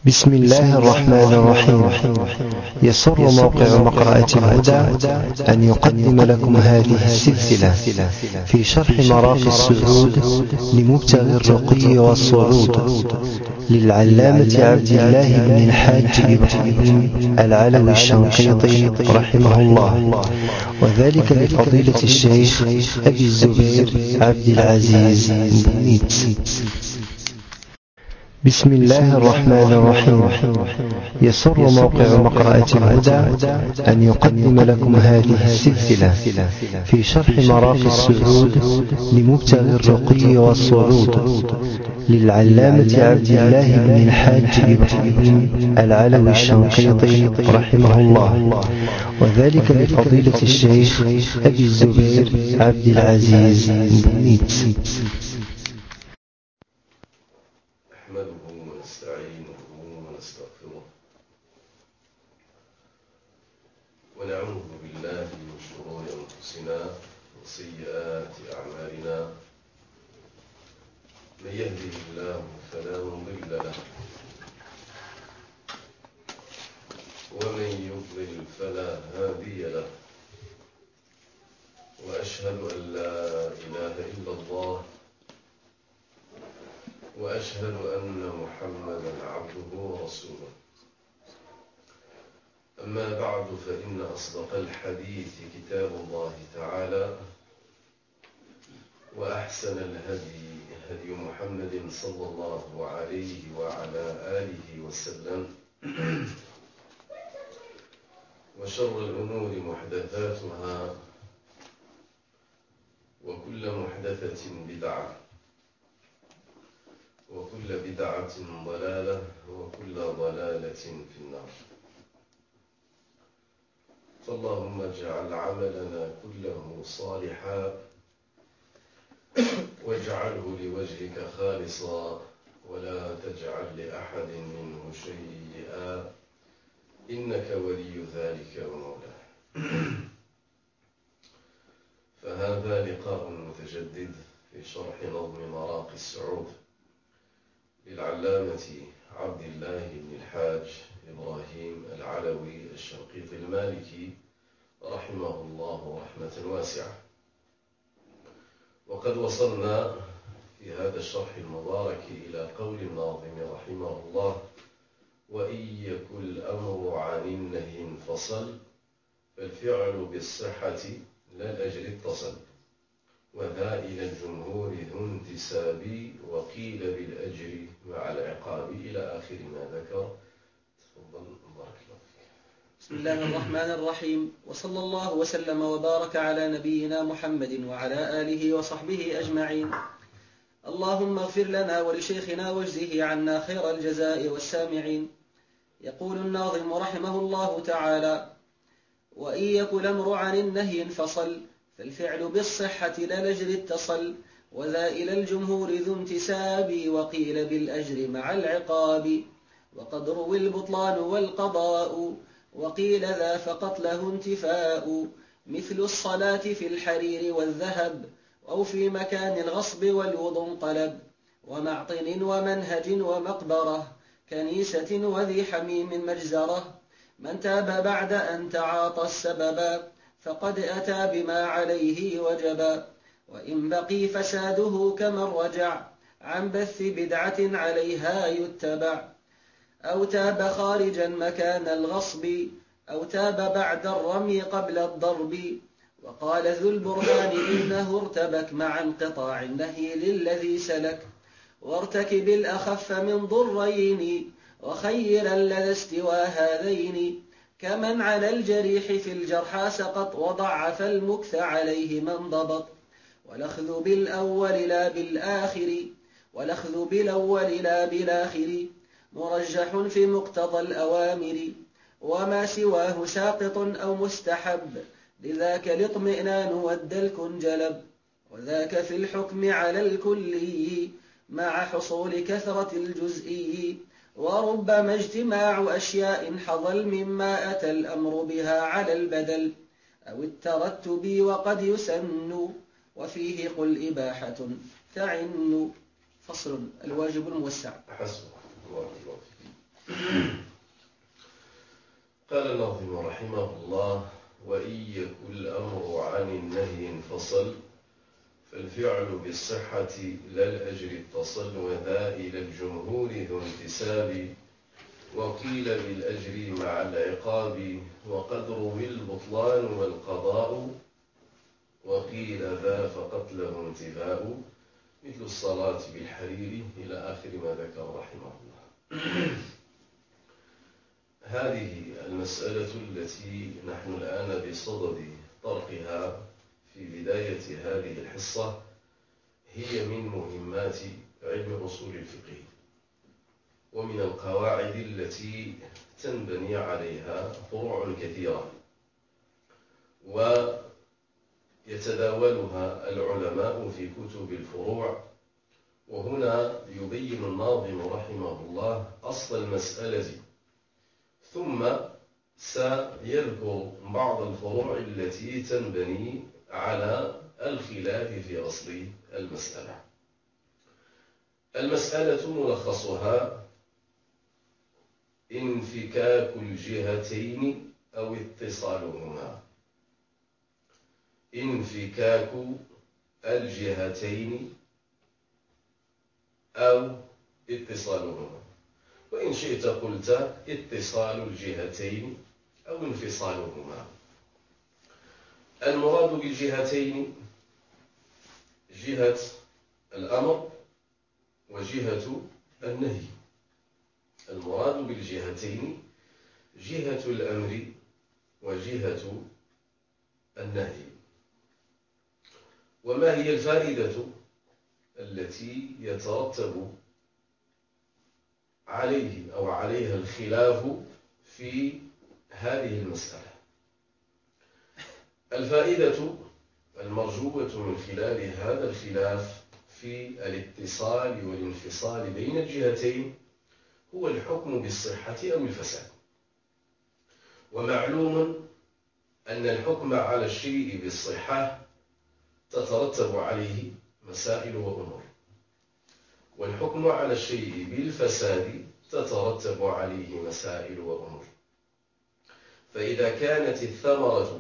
بسم الله الرحمن الرحيم. يسر موقع مقرأة الهدى أن يقدم لكم هذه السلسلة في شرح مراقي السعود لمبتغي الرقي والصعود للعلامة عبد الله بن الحاج إبراهيم العلوي الشنقيطي رحمه الله، وذلك لفضيلة الشيخ أبي الزبير عبد العزيز بنيت. بسم الله الرحمن الرحيم. يسر موقع مقرأة الهدى أن يقدم لكم هذه السلسلة في شرح مراقي السعود لمبتغي الرقي والصعود للعلامة عبد الله بن الحاج إبراهيم العلوي الشنقيطي رحمه الله، وذلك لفضيلة الشيخ أبي الزبير عبد العزيز بنيت. نحمده ونستعينه ونستغفره ونعوذ بالله من شرور أنفسنا وسيئات أعمالنا. من يهده الله فلا مضل له ومن يضلل فلا هادي له، وأشهد أن لا إله إلا الله وأشهد أن محمدًا عبده ورسوله. أما بعد، فإن أصدق الحديث كتاب الله تعالى، وأحسن الهدي هدي محمد صلى الله عليه وعلى آله وسلم، وشر الأمور محدثاتها، وكل محدثة بدعة، وكل بدعة ضلالة، وكل ضلالة في النار. فاللهم اجعل عملنا كله صالحا واجعله لوجهك خالصا، ولا تجعل لأحد منه شيئا، إنك ولي ذلك ومولاه. فهذا لقاء متجدد في شرح نظم مراقي السعود للعلامة عبد الله بن الحاج إبراهيم العلوي الشنقيطي المالكي رحمه الله رحمة واسعة. وقد وصلنا في هذا الشرح المبارك إلى قول الناظم رحمه الله: وإن يكن الأمر عن النهي انفصل، فالفعل بالصحة لا الأجر اتصل، وذا إلى الجمهور ذو انتساب، وقيل بالأجر مع العقاب، إلى آخر ما ذكر. تفضل بارك الله فيك. بسم الله الرحمن الرحيم، وصلى الله وسلم وبارك على نبينا محمد وعلى آله وصحبه أجمعين. اللهم اغفر لنا ولشيخنا واجزه عنا خير الجزاء والسامعين. يقول الناظم رحمه الله تعالى: وإن يك الأمر عن النهي انفصل، فالفعل بالصحة لا الأجر اتصل، وذا إلى الجمهور ذو انتساب، وقيل بالأجر مع العقاب. وقد روي البطلان والقضاء، وقيل ذا فقط له انتفاء، مثل الصلاة في الحرير والذهب، أو في مكان الغصب والوضع انقلب، ومعطن ومنهج ومقبرة، كنيسة وذي حميم مجزرة. من تاب بعد أن تعاطى السببا، فقد أتى بما عليه وجبا، وإن بقي فساده كمن رجع عن بث بدعة عليها يتبع، أو تاب خارجا مكان الغصب، أو تاب بعد الرمي قبل الضرب. وقال ذو البرهان إنه ارتبك مع انقطاع النهي للذي سلك، وارتكب الأخف من ضرين، وخيرا لدى استوى هذين، كمن على الجريح في الجرحى سقط، وضعف المكث عليه من ضبط. والأخذ بالأول لا بالآخر، مرجح في مقتضى الأوامر، وما سواه ساقط أو مستحب، لذاك الاطمئنان والدلك انجلب. وذاك في الحكم على الكلي، مع حصول كثرة الجزئي، وربما اجتماع أشياء حضل، مما أتى الأمر بها على البدل، أو الترتب وقد يسن، وفيه قل إباحة تعن. فصل: الواجب الموسع. حسب. بارك الله فيك. الناظم رحمه الله: وإن يكن الأمر عن النهي انفصل فالفعل بالصحة لا الأجر اتصل، وذا إلى الجمهور ذو انتساب، وقيل بالأجر مع العقاب، وقد روي البطلان والقضاء، وقيل ذا فقتله انتفاء، مثل الصلاة بالحرير إلى آخر ما ذكر رحمه الله. هذه المسألة التي نحن الآن بصدد طرحها في بداية هذه الحصة هي من مهمات علم أصول الفقه، ومن القواعد التي تنبني عليها فروع كثيرة ويتداولها العلماء في كتب الفروع. وهنا يبين الناظم رحمه الله أصل المسألة، ثم سيذكر بعض الفروع التي تنبني على الخلاف في أصل المسألة. المسألة ملخصها انفكاك الجهتين أو اتصالهما. انفكاك الجهتين أو اتصالهما، وإن شئت قلت اتصال الجهتين أو انفصالهما. المراد بالجهتين جهة الأمر وجهة النهي. المراد بالجهتين جهة الأمر وجهة النهي. وما هي الفائدة التي يترتب عليه أو عليها الخلاف في هذه المسألة؟ الفائدة المرجوة من خلال هذا الخلاف في الاتصال والانفصال بين الجهتين هو الحكم بالصحة أو الفساد. ومعلوم أن الحكم على الشيء بالصحة تترتب عليه مسائل وأمور، والحكم على الشيء بالفساد تترتب عليه مسائل وأمور. فإذا كانت الثمرة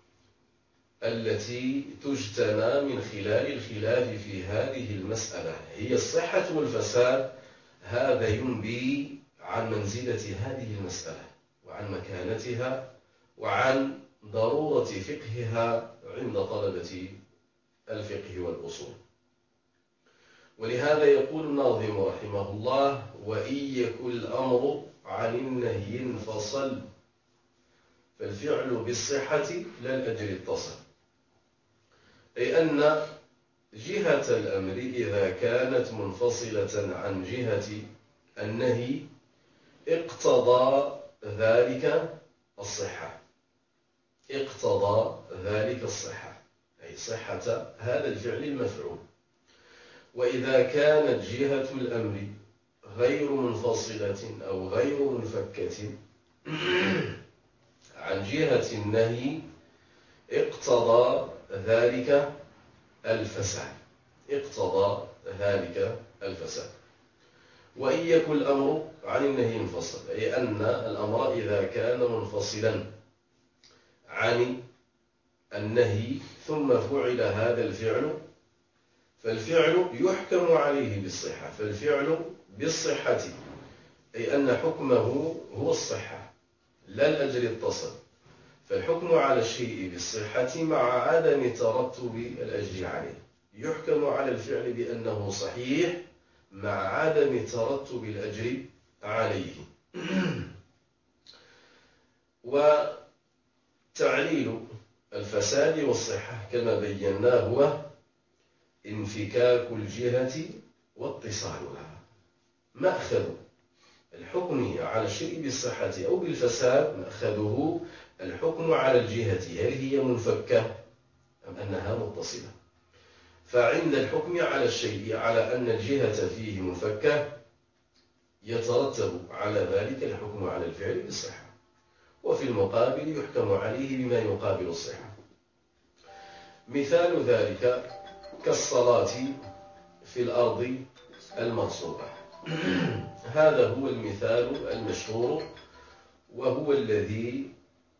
التي تجتنى من خلال الخلاف في هذه المسألة هي الصحة والفساد، هذا ينبي عن منزلة هذه المسألة وعن مكانتها وعن ضرورة فقهها عند طلبة الفقه والأصول. ولهذا يقول الناظم رحمه الله: وإن يكن الأمر عن النهي انفصل فالفعل بالصحة لا الأجر اتصل. أي أن جهة الأمر إذا كانت منفصلة عن جهة النهي اقتضى ذلك الصحة، اقتضى ذلك الصحة، أي صحة هذا الفعل المفعول. وإذا كانت جهة الأمر غير منفصلة أو غير منفكة عن جهة النهي اقتضى ذلك الفساد، اقتضى ذلك الفساد. وإن يكن الأمر عن النهي انفصل، أي أن الأمر إذا كان منفصلا عن النهي ثم فعل هذا الفعل فالفعل يحكم عليه بالصحة. فالفعل بالصحة أي أن حكمه هو الصحة لا الأجر اتصل. فالحكم على الشيء بالصحة مع عدم ترتب الأجر عليه. يحكم على الفعل بأنه صحيح مع عدم ترتب الأجر عليه. وتعليل الفساد والصحة كما بينا هو انفكاك الجهة واتصالها. مأخذ الحكم على الشيء بالصحة أو بالفساد مأخذه الحكم على الجهة، هل هي منفكة أم أنها متصلة؟ فعند الحكم على الشيء على أن الجهة فيه منفكة يترتب على ذلك الحكم على الفعل بالصحة، وفي المقابل يحكم عليه بما يقابل الصحة. مثال ذلك كالصلاة في الأرض المغصوبة. هذا هو المثال المشهور، وهو الذي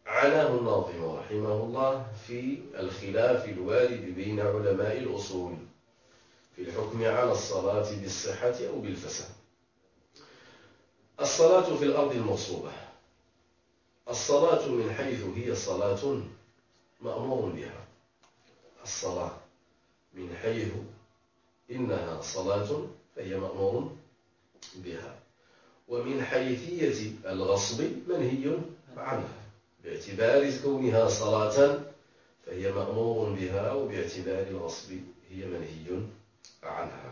عناه الناظم رحمه الله في الخلاف الوارد بين علماء الأصول في الحكم على الصلاة بالصحة أو بالفساد. الصلاة في الأرض المغصوبة. الصلاة من حيث هي صلاة مأمور بها. الصلاة من حيث إنها صلاة فهي مأمور بها، ومن حيثية الغصب منهي عنها، باعتبار كونها صلاة فهي مأمور بها، وباعتبار الغصب هي منهي عنها.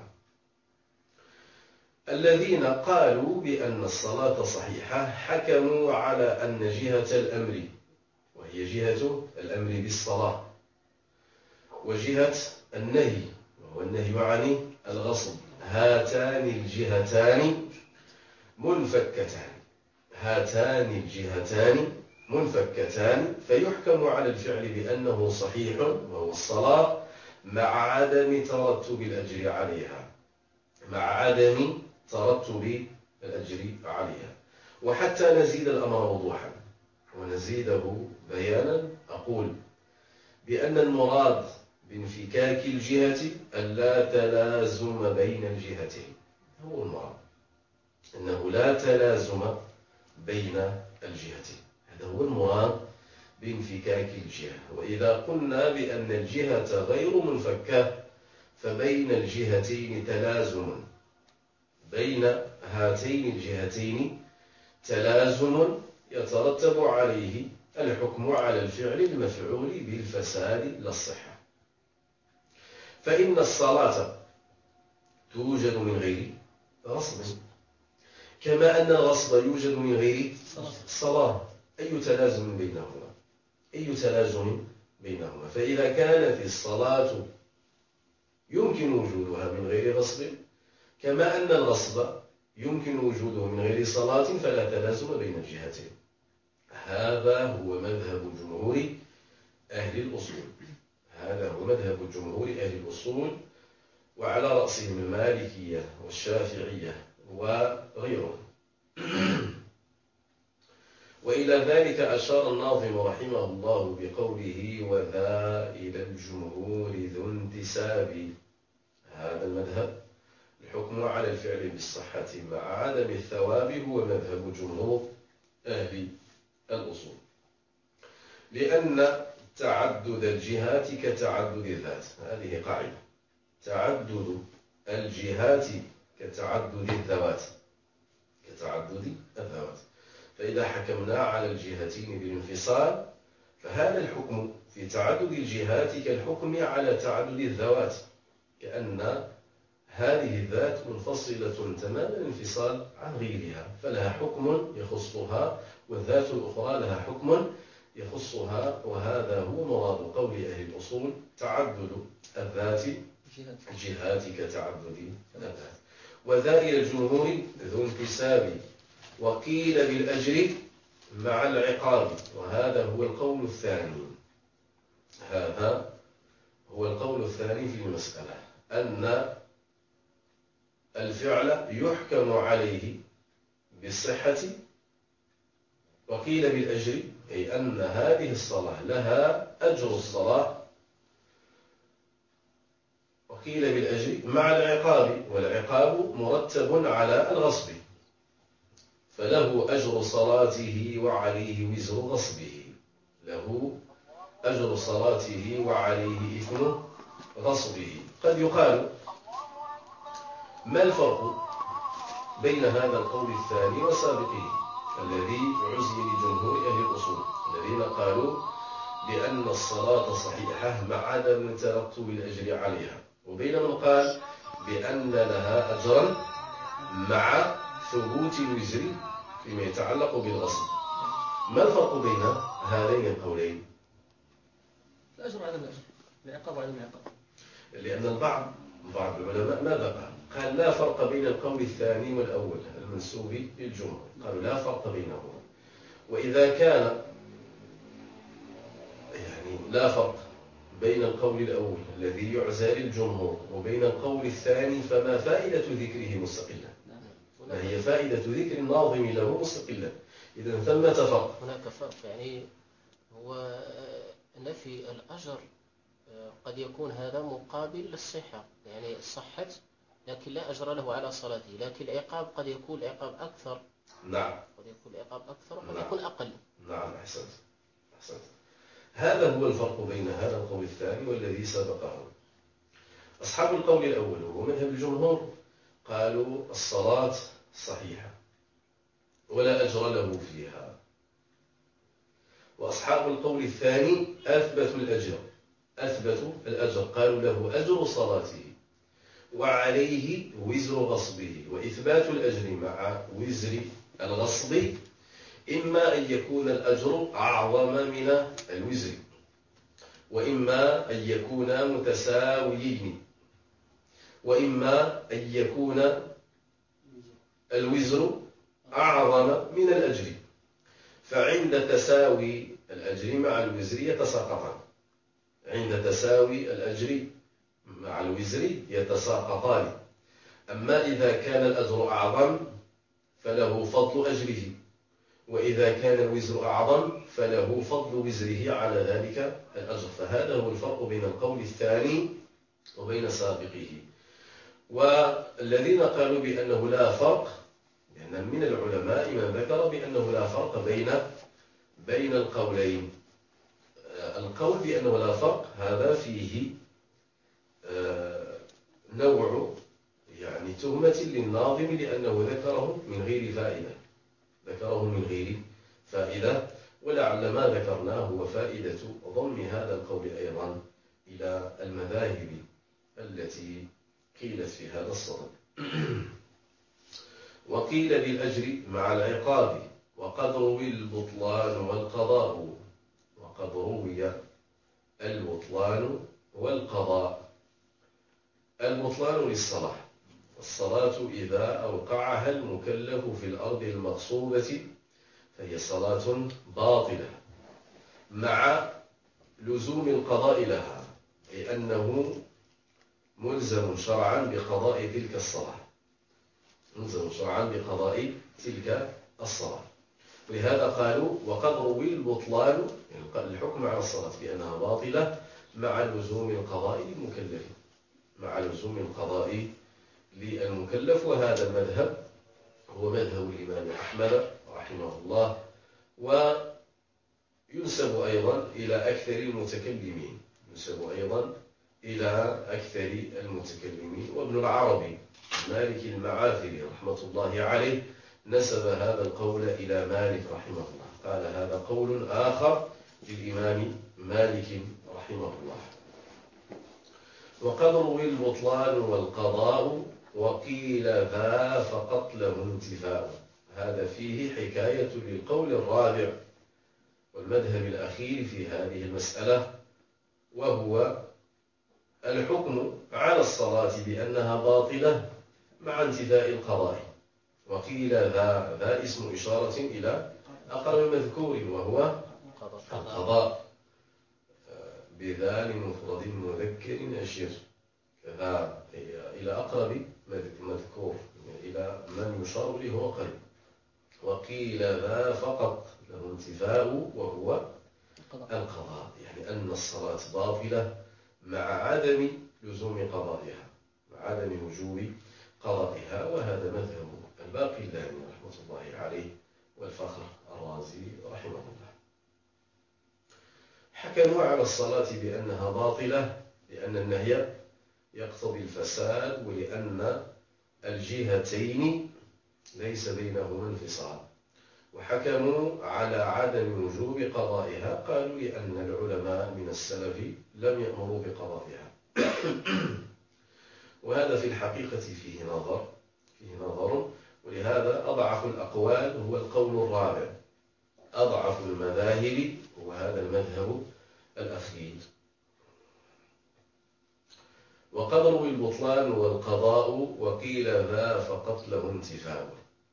الذين قالوا بأن الصلاة صحيحة حكموا على أن جهة الأمر، وهي جهة الأمر بالصلاة، وجهة النهي وهو النهي عن الغصب، هاتان الجهتان منفكتان. هاتان الجهتان منفكتان، فيحكم على الفعل بأنه صحيح وهو الصلاة مع عدم ترتب الأجر عليها، مع عدم ترتب الأجر عليها. وحتى نزيد الأمر وضوحا ونزيده بيانا، أقول بأن المراد بانفكاك الجهة ألا تلازم بين الجهتين. هو المراد أنه لا تلازم بين الجهتين، هذا هو المراد بانفكاك الجهة. وإذا قلنا بأن الجهة غير منفكة فبين الجهتين تلازم، بين هاتين الجهتين تلازم يترتب عليه الحكم على الفعل المفعول بالفساد لا الصحة. فإن الصلاة توجد من غير غصب، كما أن الغصب يوجد من غير صلاة. أي تلازم بينهما؟ أي تلازم بينهما؟ فإذا كانت الصلاة يمكن وجودها من غير غصب، كما أن الغصب يمكن وجوده من غير صلاة، فلا تلازم بين الجهتين. هذا هو مذهب جمهور أهل الأصول. هذا هو مذهب جمهور أهل الأصول، وعلى رأسهم المالكية والشافعية وغيرهم. وإلى ذلك أشار الناظم رحمه الله بقوله وذا إلى الجمهور ذو انتساب. هذا المذهب الحكم على الفعل بالصحة مع عدم الثواب هو مذهب جمهور أهل الأصول، لأن تعدد الجهات كتعدد الذات. هذه قاعدة، تعدد الجهات كتعدد الذوات، كتعدد الذوات. فإذا حكمنا على الجهتين بالانفصال فهذا الحكم في تعدد الجهات كالحكم على تعدد الذوات، كأن هذه الذات منفصلة تمام الانفصال عن غيرها، فلها حكم يخصها، والذات الأخرى لها حكم يخصها. وهذا هو مراد قول أهل الأصول، تعدد الذات الجهات كتعدد الذات. وذا إلى الجمهور ذو انتساب، وقيل بالأجر مع العقاب. وهذا هو القول الثاني. هذا هو القول الثاني في المسألة، أن الفعل يحكم عليه بالصحة، وقيل بالأجر، أي أن هذه الصلاة لها أجر الصلاة، وقيل بالأجر مع العقاب، والعقاب مرتب على الغصب، فله أجر صلاته وعليه وزر غصبه. له أجر صلاته وعليه إثم غصبه. قد يقال ما الفرق بين هذا القول الثاني وسابقه الذي عزي لجمهور أهل الأصول الذين قالوا بأن الصلاة صحيحة مع عدم ترتب الأجر عليها، وبين من قال بأن لها أجرا مع ثبوت الوزر فيما يتعلق بالغصب؟ ما الفرق بين هذين القولين؟ الأجر وعدم الأجر، العقاب وعدم العقاب. لأن بعض العلماء ماذا قال لا فرق بين القول الثاني والأول المنسوب للجمهور، قالوا لا فرق بينهما. وإذا كان لا فرق بين القول الأول الذي يعزى للجمهور وبين القول الثاني، فما فائدة ذكره مستقلا؟ ما هي فائدة ذكر الناظم له مستقلا؟ إذا ثمة فرق. هناك فرق، يعني هو نفي الأجر قد يكون هذا مقابل للصحة، يعني صحت لكن لا أجر له على صلاته، لكن العقاب قد يكون العقاب أكثر. نعم، قد يكون العقاب أكثر وقد نعم. يكون أقل. نعم، أحسنت. هذا هو الفرق بين هذا القول الثاني والذي سبقه. أصحاب القول الأول ومذهب الجمهور قالوا الصلاة صحيحة ولا أجر له فيها، وأصحاب القول الثاني أثبتوا الأجر، قالوا له أجر صلاته وعليه وزر غصبه، وإثبات الأجر مع وزر الغصب إما أن يكون الأجر أعظم من الوزر، وإما أن يكون متساويين، وإما أن يكون الوزر أعظم من الأجر. فعند تساوي الأجر مع الوزر يتساقطان، عند تساوي الأجر مع الوزر يتساقطان. أما إذا كان الأجر أعظم فله فضل أجره، وإذا كان الوزر أعظم فله فضل وزره على ذلك الأجر. فهذا هو الفرق بين القول الثاني وبين سابقه. والذين قالوا بأنه لا فرق، لأن من العلماء من ذكر بأنه لا فرق بين القولين. القول بأنه لا فرق هذا فيه نوع يعني تهمة للناظم، لأنه ذكره من غير فائدة، ولعل ما ذكرناه هو فائدة ضم هذا القول أيضا إلى المذاهب التي قيلت في هذا الصدد. وقيل بالأجر مع العقاب، وقد روي البطلان والقضاء. وقد روي البطلان والقضاء. البطلان للصلاة، الصلاة إذا أوقعها المكلف في الأرض المغصوبة فهي صلاة باطلة مع لزوم القضاء لها، لأنه ملزم شرعا بقضاء تلك الصلاة، ولهذا قالوا وقد روي البطلان، يعني الحكم على الصلاة بأنها باطلة مع لزوم القضاء للمكلف. وهذا المذهب هو مذهب الإمام أحمد رحمه الله، وينسب أيضا إلى أكثر المتكلمين. وابن العربي مالك المعافري رحمة الله عليه نسب هذا القول إلى مالك رحمه الله، قال هذا قول آخر للإمام مالك رحمه الله. وقد روي البطلان والقضاء وقيل ذا فقط له انتفاء. هذا فيه حكاية للقول الرابع والمذهب الأخير في هذه المسألة، وهو الحكم على الصلاة بأنها باطلة مع انتفاء القضاء. وقيل ذا اسم إشارة إلى أقرب مذكور وهو القضاء، بذال مفرد مذكر أشير، كذا إلى أقرب مذكور، إلى من يشار له هو قريب. وقيل ذا فقط له انتفاء وهو القضاء، يعني أن الصلاة باطلة مع عدم لزوم قضائها، مع عدم وجوب قضائها. وهذا مذهب الباقلاني رحمة الله عليه والفخر الرازي رحمه الله. حكموا على الصلاة بأنها باطلة لأن النهي يقتضي الفساد، ولأن الجهتين ليس بينهما انفصال. وحكموا على عدم وجوب قضائها، قالوا لأن العلماء من السلف لم يأمروا بقضائها. وهذا في الحقيقة فيه نظر، ولهذا أضعف الأقوال هو القول الرابع، أضعف المذاهب هو هذا المذهب الأخير. وقد روي البطلان والقضاء وقيل ذا فقط له انتفاء.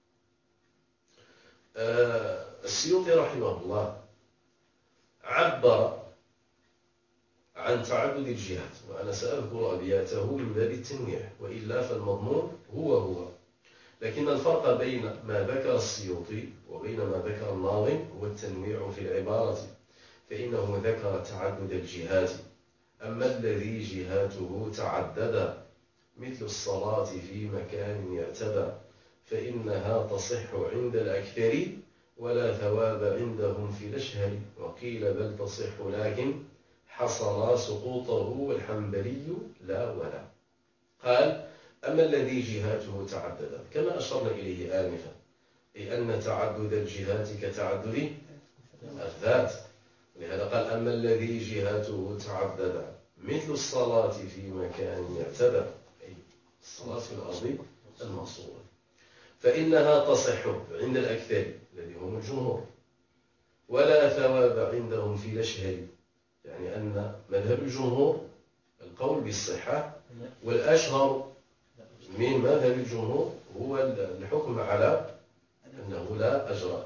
السيوطي رحمه الله عبر عن تعدد الجهات، وأنا سأذكر أبياته من باب التنويع، وإلا فالمضمون هو، لكن الفرق بين ما ذكر السيوطي وبين ما ذكر الناظم هو التنويع في العبارة. فإنه ذكر تعدد الجهات. أما الذي جهاته تعدد مثل الصلاة في مكان يعتدى فإنها تصح عند الأكثر ولا ثواب عندهم في الأشهر. وقيل بل تصح لكن حصل سقوطه والحنبلي لا ولا. قال أما الذي جهاته تعدد كما أشرنا إليه آنفا، أي أن تعدد الجهات كتعدد الذات. لهذا قال أما الذي جهاته تعدد مثل الصلاة في مكان يعتدى، أي الصلاة في الأرض المغصوبة، فإنها تصح عند الأكثر الذي هم الجمهور ولا ثواب عندهم في الأشهر. يعني أن مذهب الجمهور القول بالصحة، والأشهر من مذهب الجمهور هو الحكم على أنه لا أجر.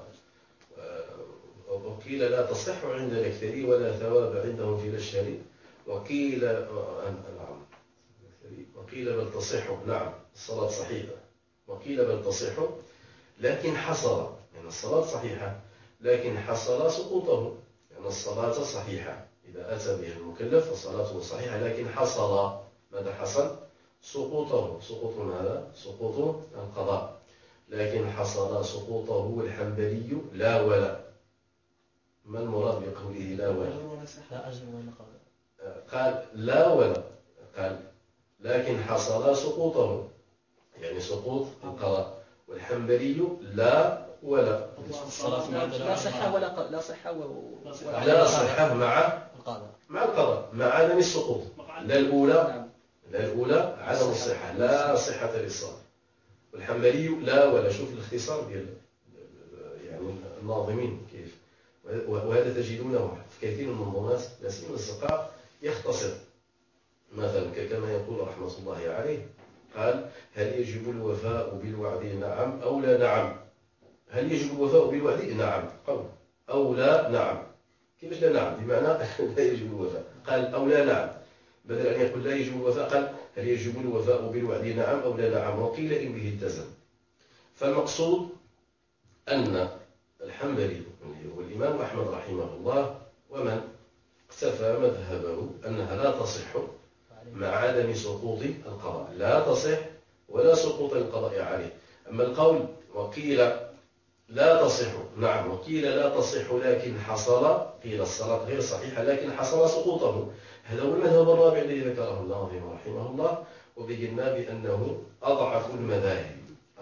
وقيل لا تصح عند الأكثر ولا ثواب عندهم في الأشهر. وقيل بل تصح، نعم الصلاة صحيحة، وقيل بل تصح لكن حصل، يعني الصلاة صحيحة لكن حصل سقوطه، يعني الصلاة صحيحة إذا أتى بها المكلف فصلاته صحيحة لكن حصل، ماذا حصل؟ سقوطه. سقوط هذا سقوط القضاء، لكن حصل سقوطه. والحنبلي لا ولا. ما المراد بقوله لا ولا؟ قال لا ولا، قال لكن حصل سقوطه يعني سقوط القضاء. والحنبلي لا ولا، لا صحة ولا لا صحة لا صحة مع القضاء مع عدم السقوط. لا الأولى عدم الصحة، لا صحة للصلاة. والحنبلي لا ولا. شوف الاختصار ديال يعني الناظمين كيف، وهذا تجدونه في كثير من المنظومات لا سيما الزقاق يختصر. مثلا كما يقول رحمة الله عليه، قال هل يجب الوفاء بالوعد نعم أو لا نعم؟ هل يجب الوفاء بالوعد؟ نعم. قول أو لا نعم. كيفاش لا نعم؟ بمعنى لا يجب الوفاء. قال أو لا نعم، بدل أن يقول لا يجب الوفاء قال هل يجب الوفاء بالوعد نعم أو لا نعم. وقيل إن به التزم. فالمقصود أن الحنبلي والإمام أحمد رحمه الله ومن اقتفى مذهبه أنها لا تصح مع عدم سقوط القضاء، لا تصح ولا سقوط القضاء عليه. أما القول وقيل لا تصح، نعم وقيل لا تصح لكن حصل، قيل الصلاة غير صحيحة لكن حصل سقوطه، هذا هو المذهب الرابع الذي ذكره الناظم رحمه الله. وبينا بأنه أضعف المذاهب.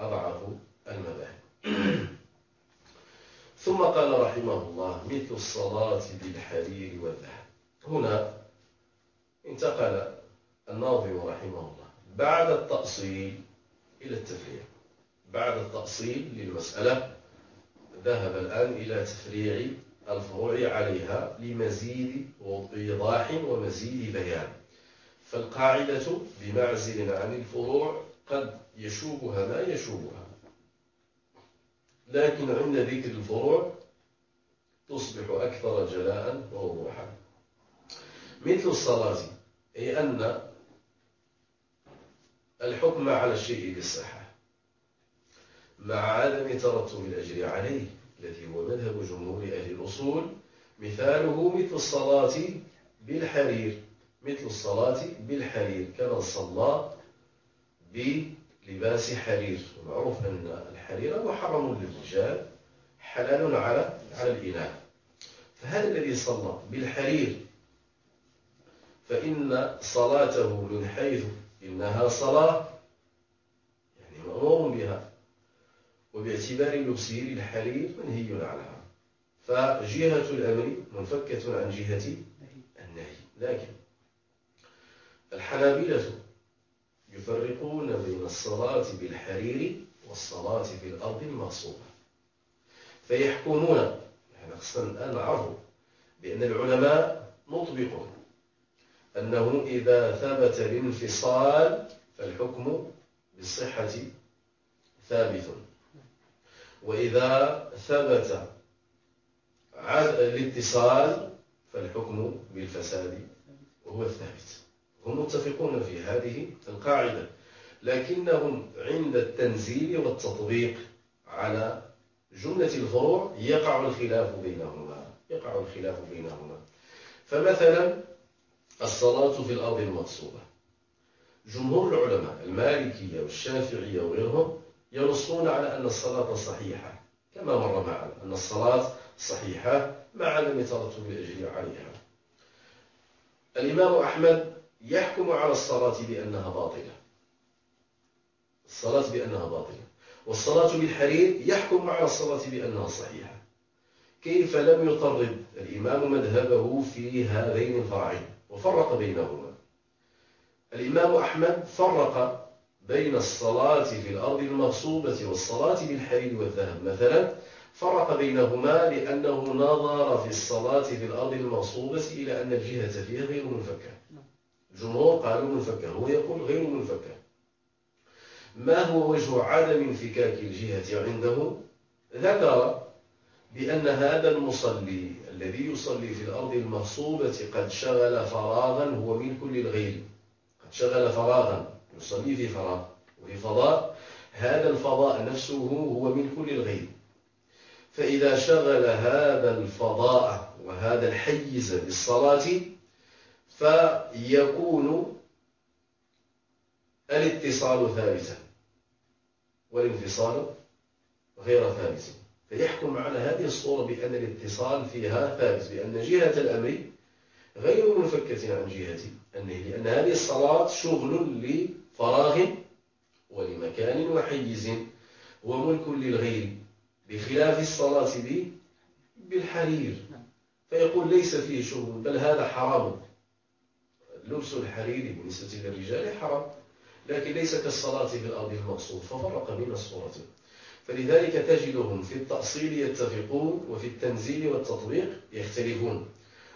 ثم قال رحمه الله مثل الصلاة بالحرير والذهب. هنا انتقل الناظم رحمه الله بعد التأصيل إلى التفريع. بعد التأصيل للمسألة ذهب الآن إلى تفريع الفروع عليها لمزيد إيضاح ومزيد بيان. فالقاعدة بمعزل عن الفروع قد يشوبها ما يشوبها، لكن عند ذكر الفروع تصبح أكثر جلاء ووضوحا. مثل الصلاة، أي أن الحكم على الشيء بالصحة مع عدم ترتب الأجر عليه الذي هو مذهب جمهور أهل الأصول. مثاله مثل الصلاة بالحرير، مثل الصلاة بالحرير كمن صلى بلباس حرير. معروف أن الحرير محرم للرجال حلال على الإناث. فهذا الذي صلى بالحرير فإن صلاته من حيث إنها صلاة يعني مأمور بها، وباعتبار لبسه للحرير منهي عنها، فجهة الأمر منفكة عن جهة النهي. لكن الحنابلة يفرقون بين الصلاة بالحرير والصلاة في الأرض المغصوبة، فيحكمون، يعني خصنا الآن نعرف بأن العلماء مطبقون أنه إذا ثبت الانفصال فالحكم بالصحة ثابت، وإذا ثبت الاتصال فالحكم بالفساد وهو الثابت. هم متفقون في هذه القاعدة، لكنهم عند التنزيل والتطبيق على جملة الفروع يقع الخلاف بينهما. يقع الخلاف بينهما. فمثلا الصلاة في الأرض المغصوبة، جمهور العلماء المالكية والشافعية وغيرهم ينصون على أن الصلاة صحيحة، كما مر معنا أن الصلاة صحيحة مع عدم ترتب الأجر عليها. الإمام أحمد يحكم على الصلاة بأنها باطلة، الصلاة بأنها باطلة، والصلاة بالحرير يحكم على الصلاة بأنها صحيحة. كيف لم يطرد الإمام مذهبه في هذين الفرعين وفرق بينهما؟ الإمام أحمد فرق بين الصلاة في الأرض المغصوبة والصلاة بالحرير والذهب مثلا، فرق بينهما لأنه نظر في الصلاة في الأرض المغصوبة إلى أن الجهة فيها غير منفكة. الجمهور قالوا منفكة، هو يقول غير منفكة. ما هو وجه عدم انفكاك الجهة عنده؟ ذكر بأن هذا المصلي الذي يصلي في الأرض المغصوبة قد شغل فراغا هو ملك للغير، قد شغل فراغا يصلي في فراغ وفي فضاء، هذا الفضاء نفسه هو ملك للغير. فإذا شغل هذا الفضاء وهذا الحيز بالصلاة فيكون الاتصال ثالثا والانفصال غير ثالث. فيحكم على هذه الصورة بأن الاتصال فيها ثالث، بأن جهة الأمر غير منفكة عن جهة النهي، لأن هذه الصلاة شغل لفراغ ولمكان وحيز وملك للغير، بخلاف الصلاة بالحرير فيقول ليس فيه شغل، بل هذا حرام. لبس الحرير بالنسبة للرجال حرام، لكن ليس كالصلاة في الأرض المغصوب، ففرق بين الصورتين. فلذلك تجدهم في التأصيل يتفقون وفي التنزيل والتطبيق يختلفون،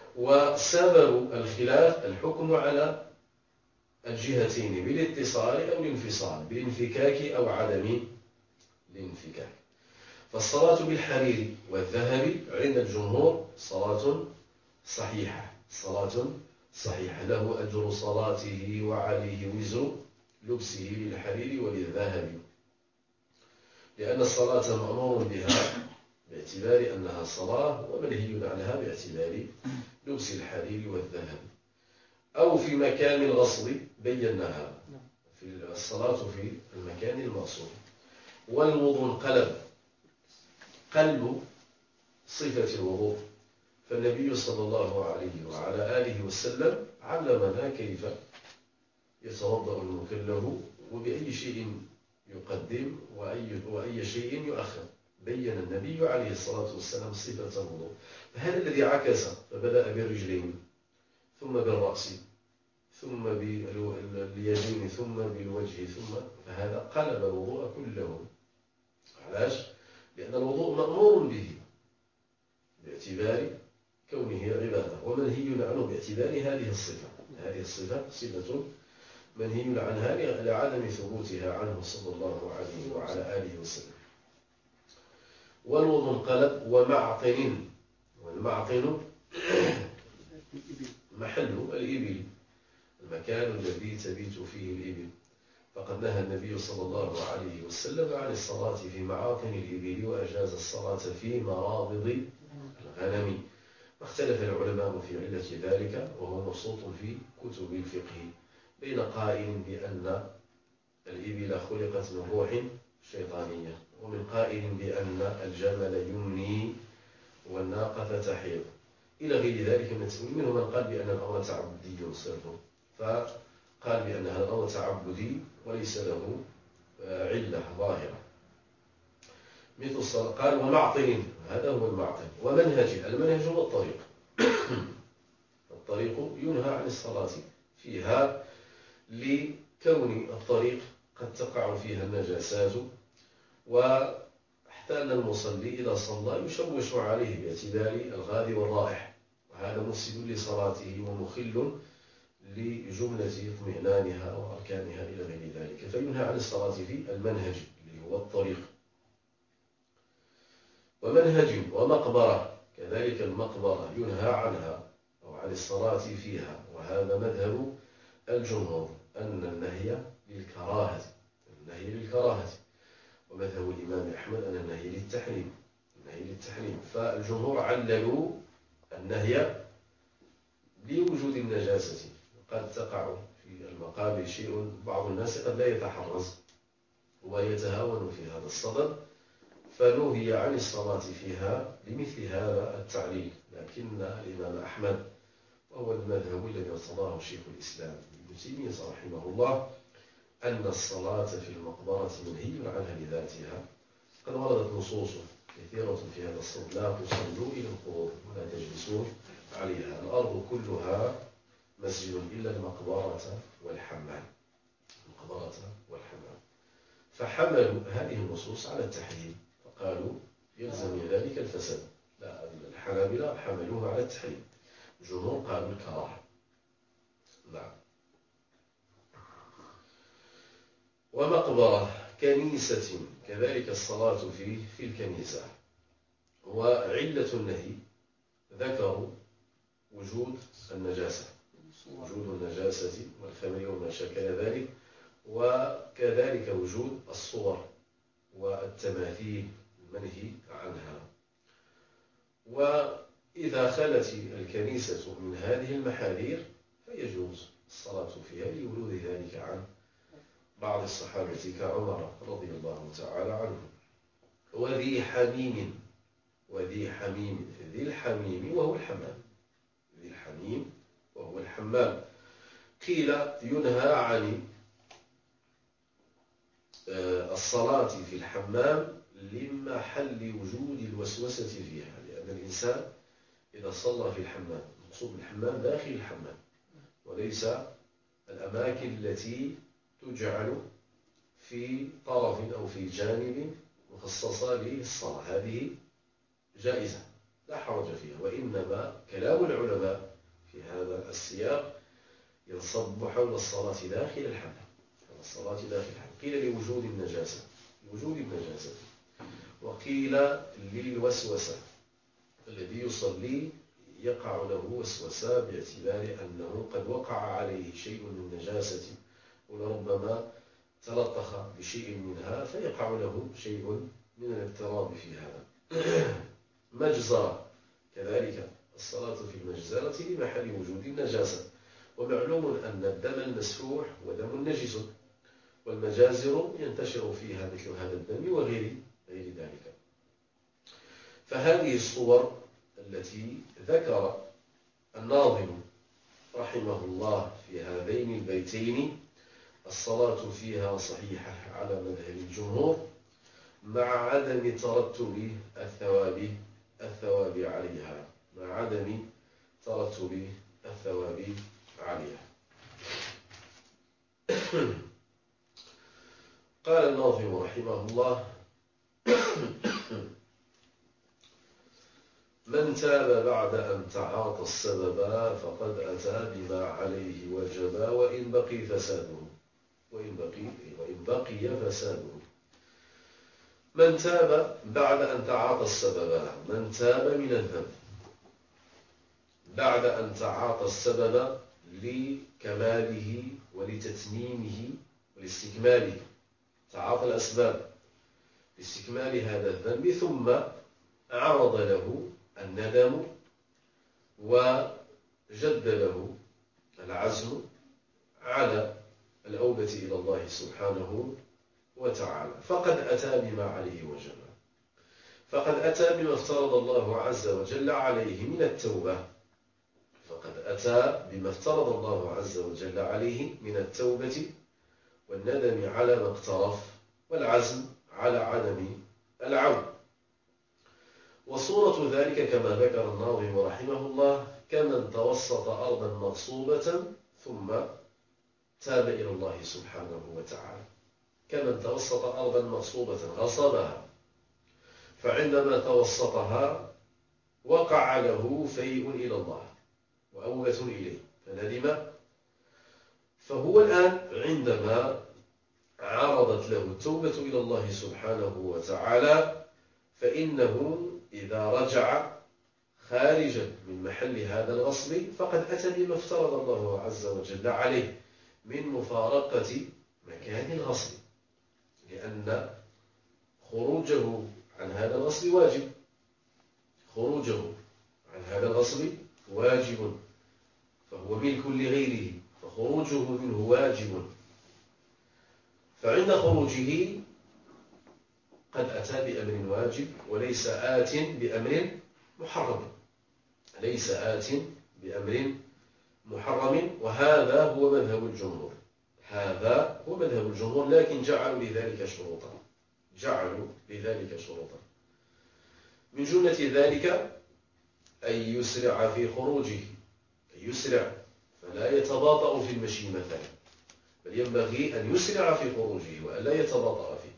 وسبب الخلاف الحكم على الجهتين بالاتصال أو الانفصال، بالانفكاك أو عدم الانفكاك. فالصلاة بالحرير والذهب عند الجمهور صلاة صحيحة، صلاة صحيحة، له أجر صلاته وعليه وزر لبسه للحرير وللذهب، لأن الصلاة مأمور بها باعتبار أنها صلاة ومنهي عنها باعتبار لبس الحرير والذهب. أو في مكان الغصب بيناها في الصلاة في المكان المغصوب. والوضوء انقلب قلب صفة الوضوء، فالنبي صلى الله عليه وعلى آله وسلم علمنا كيف يتوضأ المكلف وبأي شيء يقدم وأي شيء يؤخر. بين النبي عليه الصلاة والسلام صفة الوضوء. فهذا الذي عكس فبدأ بالرجلين ثم بالرأس ثم باليدين ثم بالوجه فهذا قلب الوضوء كله. علاش؟ لأن الوضوء مأمور به باعتبار كونه عبادة، ومنهي عنه باعتبار هذه الصفة. هذه الصفة صفة منهي عنها لعدم ثبوتها عنه صلى الله عليه وعلى آله وسلم. والوضوء انقلب ومعطن، والمعطن محل الإبل، المكان الذي تبيت فيه الإبل. فقد نهى النبي صلى الله عليه وسلم عن الصلاة في معاطن الإبل وأجاز الصلاة في مرابض الغنم. واختلف العلماء في علة ذلك، وهو مبسوط في كتب الفقه، بين قائل بأن الإبل خلقت من روح شيطانية، ومن قائل بأن الجمل يمني والناقة تحيض، إلى غير ذلك من التأويل. منهم من قال بأن الأمر تعبدي صرف، فقال بأن هذا الأمر تعبدي وليس له علة ظاهرة. مثل قال ومعطن، هذا هو المعطن. ومنهج، المنهج هو الطريق. الطريق ينهى عن الصلاة فيها لكون الطريق قد تقع فيها النجاسات، وحتى أن المصلي إذا صلى يشوش عليه باعتبار الغادي والرائح، وهذا مفسد لصلاته ومخل لجملة اطمئنانها وأركانها إلى غير ذلك. فينهى عن الصلاة في المنهج اللي هو الطريق. ومنهج ومقبرة، كذلك المقبرة ينهى عنها أو عن الصلاة فيها، وهذا مذهب الجمهور أن النهي للكراهة، النهي للكراهة. ومذهب الإمام أحمد أن النهي للتحريم، النهي للتحريم. فالجمهور عللوا النهي لوجود النجاسة. قد تقع في المقابر شيء بعض الناس قد لا يتحرز ويتهاون في هذا الصدد، فنهي عن الصلاة فيها لمثل هذا التعليل. لكن الإمام أحمد، وهو المذهب الذي ارتضاه شيخ الإسلام ابن تيمية رحمه الله، أن الصلاة في المقبرة منهي عنها لذاتها. قد وردت نصوص كثيرة في هذا الصدد: لا تصلوا إلى القبور ولا تجلسوا عليها، الأرض كلها مسجد إلا المقبرة والحمام. المقبرة والحمام. فحملوا هذه النصوص على التحريم، فقالوا يلزم ذلك الفساد. لا، الحنابلة حملوها على التحريم، الجمهور قالوا الكراهة. نعم. ومقبرة كنيسة كذلك الصلاة في الكنيسة. وعلة النهي ذكروا وجود النجاسة، وجود النجاسة والخمر وما شكل ذلك، وكذلك وجود الصور والتماثيل المنهي عنها. وإذا خلت الكنيسة من هذه المحاذير فيجوز الصلاة فيها لورود ذلك عن بعض الصحابة كعمر رضي الله تعالى عنه. وذي حميم، وذي حميم، ذي الحميم وهو الحمام، ذي الحميم وهو الحمام. قيل ينهى عن الصلاة في الحمام لمحل وجود الوسوسة فيها، لأن الإنسان إذا صلى في الحمام، المقصود بالحمام داخل الحمام وليس الأماكن التي تجعل في طرف أو في جانب مخصصة للصلاة، هذه جائزة لا حرج فيها. وإنما كلام العلماء في هذا السياق ينصب حول الصلاة داخل الحمام، الصلاة داخل الحمام. قيل لوجود النجاسة، لوجود النجاسة. وقيل للوسوسة، الذي يصلي يقع له وسوسة باعتبار أنه قد وقع عليه شيء من نجاسة، ولربما تلطخ بشيء منها فيقع له شيء من الاضطراب في هذا. مجزرة كذلك الصلاة في المجزرة لمحل وجود النجاسة. ومعلوم أن الدم المسفوح ودم نجس، والمجازر ينتشر فيها مثل هذا الدم وغير ذلك. فهذه الصور التي ذكر الناظم رحمه الله في هذين البيتين الصلاة فيها صحيحة على مذهب الجمهور، مع عدم ترتب الثواب عليها، مع عدم ترتب الثواب عليها. قال الناظم رحمه الله: من تاب بعد أن تعاطى السبب فقد أتى بما عليه وجبا، وإن بقي فساده، وإن بقي فساده. من تاب بعد أن تعاطى السبب، من تاب من الذنب بعد أن تعاطى السبب لكماله ولتتميمه ولاستكماله، تعاطى الأسباب لاستكمال هذا الذنب، ثم عرض له الندم وجد له العزم على الأوبة إلى الله سبحانه وتعالى، فقد أتى بما عليه وجب، فقد أتى بما افترض الله عز وجل عليه من التوبة، فقد أتى بما افترض الله عز وجل عليه من التوبة والندم على ما اقترف والعزم على عدم العود. وصورة ذلك كما ذكر الناظم رحمه الله كمن توسط أرضا مغصوبة ثم تاب إلى الله سبحانه وتعالى، كمن توسط أرضا مغصوبة غصبها، فعندما توسطها وقع له فيء إلى الله وأوبة إليه فندم، فهو الآن عندما عرضت له التوبة إلى الله سبحانه وتعالى فإنه إذا رجع خارجا من محل هذا الغصب فقد أتى بما افترض الله عز وجل عليه من مفارقة مكان الغصب، لأن خروجه عن هذا الغصب واجب، خروجه عن هذا الغصب واجب، فهو ملك لغيره، فخروجه منه واجب. فعند خروجه قد أتى بأمر واجب وليس آت بأمر محرم، ليس آت بأمر محرم. وهذا هو مذهب الجمهور، هذا هو مذهب الجمهور، لكن جعلوا لذلك شروطا، جعلوا لذلك شروطا. من جملة ذلك أن يسرع في خروجه، أن يسرع فلا يتباطأ في المشي مثلا، بل ينبغي أن يسرع في خروجه وألا يتباطأ فيه.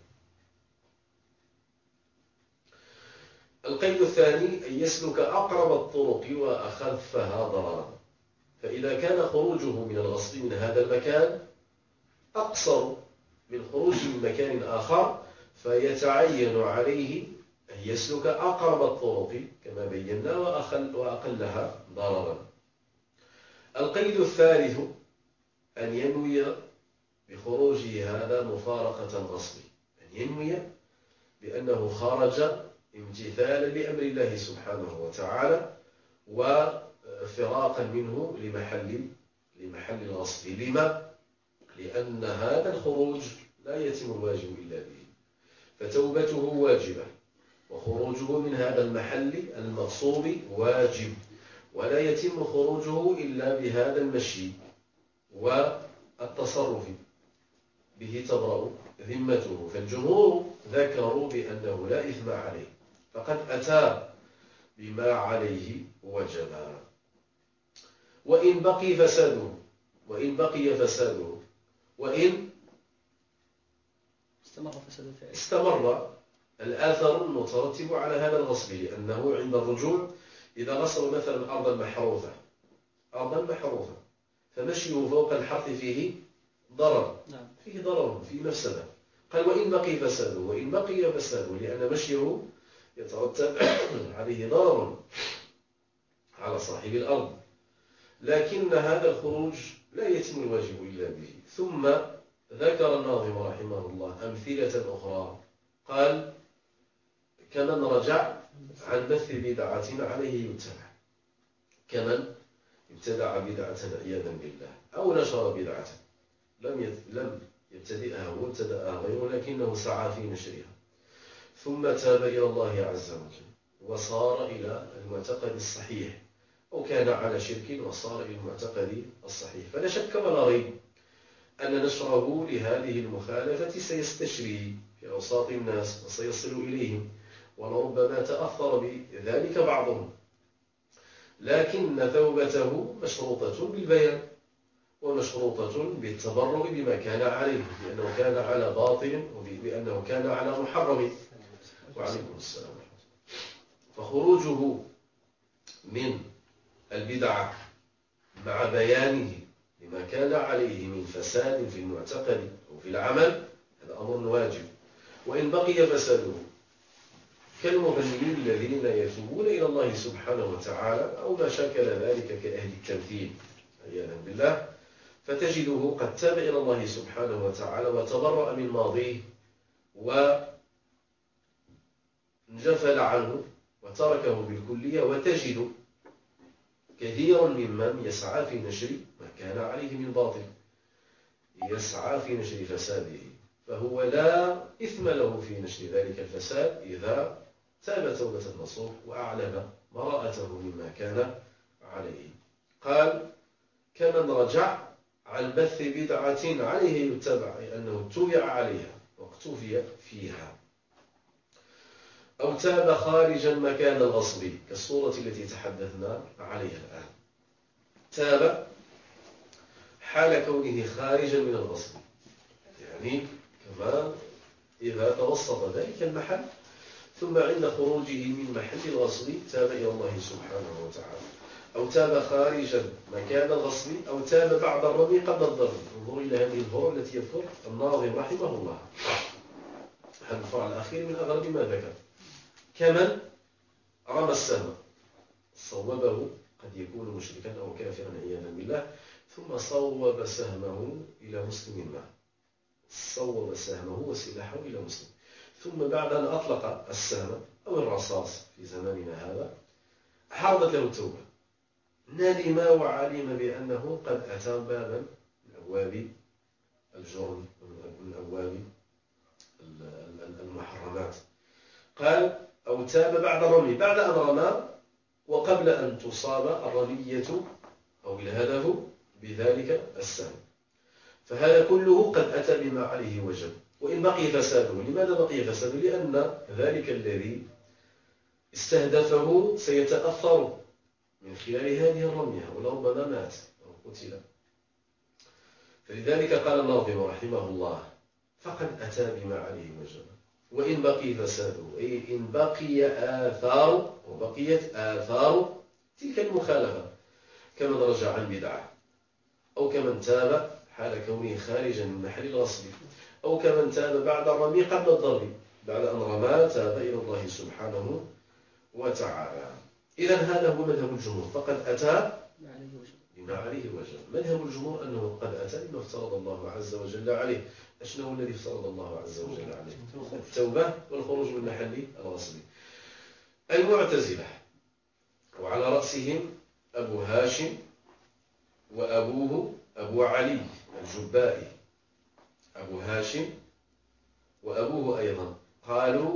القيد الثاني أن يسلك أقرب الطرق وأخفها ضررا، فإذا كان خروجه من الغصب من هذا المكان أقصر من خروج من مكان آخر، فيتعين عليه أن يسلك أقرب الطرق كما بينا وأقلها ضررا. القيد الثالث أن ينوي بخروجه هذا مفارقة الغصب، أن ينوي بأنه خرج امتثالا لأمر الله سبحانه وتعالى وفراقا منه لمحل الغصب. لما؟ لأن هذا الخروج لا يتم الواجب إلا به، فتوبته واجبة وخروجه من هذا المحل المغصوب واجب، ولا يتم خروجه إلا بهذا المشي والتصرف به تبرأ ذمته. فالجمهور ذكروا بأنه لا إثم عليه، فقد أتى بما عليه وجبا. وإن بقي فساده، وإن استمر الآثر المترتب على هذا الغصب، لأنه عند الرجوع إذا غصب مثلا أرضا محروثة فمشيه فوق الحرث فيه ضرر، فيه مفسدة. قال وإن بقي فساده، لأن مشيه يترتب عليه ضرر على صاحب الأرض، لكن هذا الخروج لا يتم الواجب إلا به. ثم ذكر الناظم رحمه الله أمثلة أخرى، قال كمن رجع عن بث بدعة عليه يتبع، كمن ابتدع بدعة عياذا بالله أو نشر بدعة لم يبتدئها وابتدأها غيره لكنه سعى في نشرها، ثم تاب إلى الله عز وجل وصار إلى المعتقد الصحيح، أو كان على شرك وصار إلى المعتقد الصحيح، فلا شك ولا ريب أن نشره لهذه المخالفة سيستشري في أوساط الناس وسيصل إليهم، ولربما تأثر بذلك بعضهم، لكن توبته مشروطة بالبيان ومشروطة بالتبرؤ بما كان عليه، بأنه كان على باطل وبأنه كان على محرم. وعليكم السلام. فخروجه من البدعة مع بيانه لما كان عليه من فساد في المعتقد أو في العمل هذا أمر واجب. وإن بقي فساده كالمغنيين الذين يتوبون إلى الله سبحانه وتعالى أو ما شاكل ذلك كأهل التمثيل عياذا بالله، فتجده قد تاب إلى الله سبحانه وتعالى وتبرأ من ماضيه وانجفل عنه وتركه بالكلية، وتجد كثيرا ممن يسعى في نشر ما كان عليه من باطل، يسعى في نشر فساده، فهو لا إثم له في نشر ذلك الفساد إذا تاب توبة نصوح وأعلن براءته مما كان عليه. قال كمن رجع عن بث بدعة عليه يتبع، لأنه اتبع عليها واقتفي فيها، أو تاب خارجا مكان الغصب كالصورة التي تحدثنا عليها الآن، تاب حال كونه خارجا من الغصب، يعني كما إذا توسط ذلك المحل ثم عند خروجه من محل الغصب تاب إلى الله سبحانه وتعالى، أو تاب خارجا مكان الغصب، أو تاب بعد الرمي قبل الضرب. انظروا إلى هذه الفروع التي يذكر الناظم رحمه الله، هذا الفرع الأخير من أغلب ما ذكر. كمن رمى السهم صوبه، قد يكون مشركا أو كافرا عياذا بالله، ثم صوب سهمه إلى مسلم معه، صوب سهمه وسلاحه إلى مسلم، ثم بعد أن أطلق السهم أو الرصاص في زماننا هذا حرمت له التوبة، ندم وعلم بأنه قد أتى بابا من أبواب الجرم من أبواب المحرمات. قال أو تاب بعد الرمي، بعد أن رمى وقبل أن تصاب الرمية أو الهدف بذلك السهم، فهذا كله قد أتى بما عليه وجب، وإن بقي فساده. لماذا بقي فساده؟ لأن ذلك الذي استهدفه سيتأثر من خلال هذه الرمية، ولربما مات أو قتل. فلذلك قال الناظم رحمه الله فقد أتى بما عليه وجب، وإن بقي فساده، أي إن بقي آثار وبقيت آثار تلك المخالفة، كمن رجع عن بدعة، أو كمن تاب حال كونه خارجا من محل الغصب، أو كمن تاب بعد الرمي قبل الضرب، بعد أن رمى تاب إلى الله سبحانه وتعالى. إذن هذا هو مذهب الجمهور، فقد أتى بما عليه وجب. مذهب الجمهور أنه قد أتى بما افترض الله عز وجل عليه. أشنو هو الذي افترض الله عز وجل عليه؟ التوبة والخروج من محل الغصب. المعتزلة وعلى رأسهم أبو هاشم وأبوه أبو علي الجبائي، أبو هاشم وأبوه أيضا، قالوا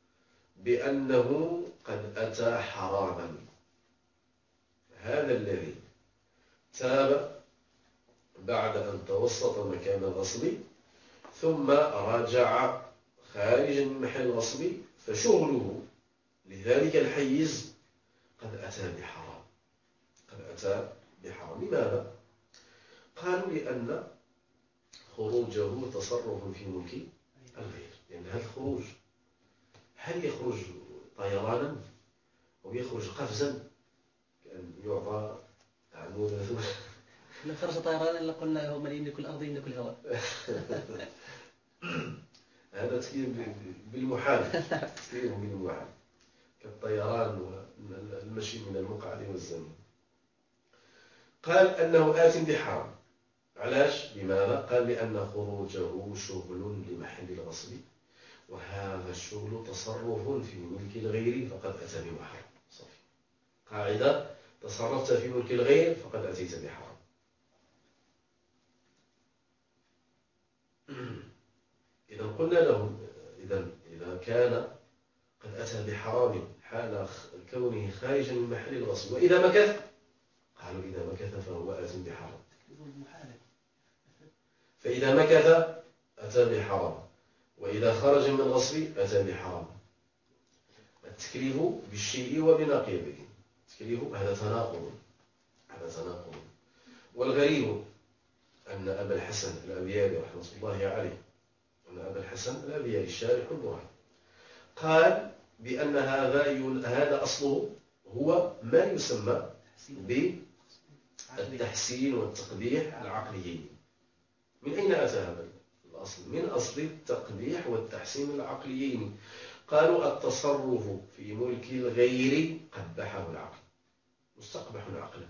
بأنه قد أتى حراما. هذا الذي تاب بعد أن توسط مكان الغصب ثم رجع خارجا من محل الغصب، فشغله لذلك الحيز قد أتى بحرام، قد أتى بحرام. لماذا؟ قالوا لأن خروجه تصرف في ملك الغير، لأن هذا الخروج هل يخرج طيرانا أو يخرج قفزا كأن يعطى عمودا ثم لو خرج طيرانا لقلنا له من يملك الأرض يملك الهواء. هذا تكليف بالمحال، تكليف بالمحال كالطيران والمشي من المقعد والزمين. قال أنه آت بحرام. علاش؟ بماذا؟ قال لأن خروجه شغل لمحل الغصب، وهذا الشغل تصرف في ملك الغير، فقد أتى بمحرم. صافي، قاعدة: تصرفت في ملك الغير فقد أتيت بحرام. إذا قلنا لهم إذا كان قد أتى بحرام حال كونه خارجا من محل الغصب، وإذا مكث، قالوا إذا مكث فهو آت بحرام. فإذا مكث أتى بحرام، وإذا خرج من الغصب أتى بحرام. التكليف بالشيء وبنقيضه، التكليف هذا تناقض، هذا تناقض. والغريب أن أبا الحسن الأبياري رحمة الله عليه، أن أبا الحسن الأبياري الشارح البرهان قال بأن هذا أصله هو ما يسمى بالتحسين والتقبيح العقليين. من أين أتى هذا الأصل؟ من أصل التقبيح والتحسين العقليين. قالوا التصرف في ملك الغير قبحه العقل، مستقبح عقلا.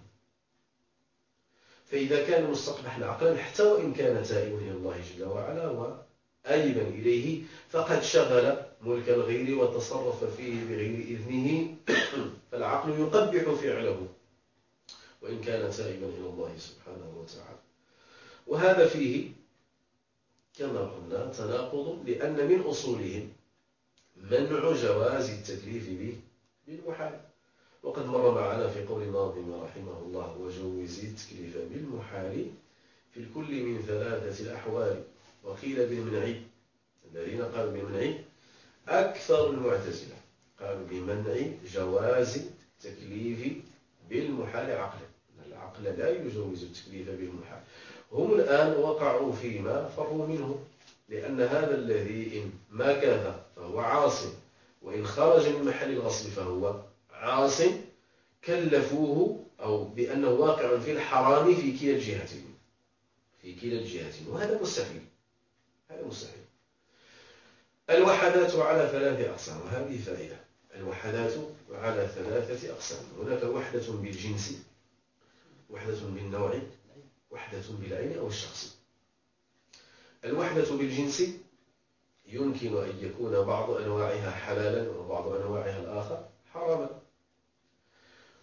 فإذا كان مستقبحا عقلا حتى وإن كان تائبا إلى الله جل وعلا وآيبا إليه، فقد شغل ملك الغير وتصرف فيه بغير إذنه، فالعقل يقبح فعله وإن كان تائبا إلى الله سبحانه وتعالى. وهذا فيه كما قلنا تناقض، لأن من أصولهم منع جواز التكليف بالمحال. وقد مر معنا في قول الناظم رحمه الله: وجوز التكليف بالمحال في الكل من ثلاثة الأحوال. وقيل بالمنع، الذين قالوا بالمنع أكثر المعتزلة، قالوا بمنع جواز التكليف بالمحال عقلا. العقل لا يجوز التكليف بالمحال. هم الآن وقعوا فيما فروا منه، لأن هذا الذي إن مكث فهو عاص، وإن خرج من محل الغصب فهو عاص، كلفوه أو بأنه واقع في الحرام في كلا الجهتين، في كلا الجهتين، وهذا مستحيل، هذا مستحيل. الوحدات على ثلاثة أقسام، وهذه فائدة. الوحدات على ثلاثة أقسام: هناك وحدة بالجنس، وحدة بالنوع، وحدة بالعين أو الشخص. الوحدة بالجنس يمكن أن يكون بعض أنواعها حلالا وبعض أنواعها الآخر حراما.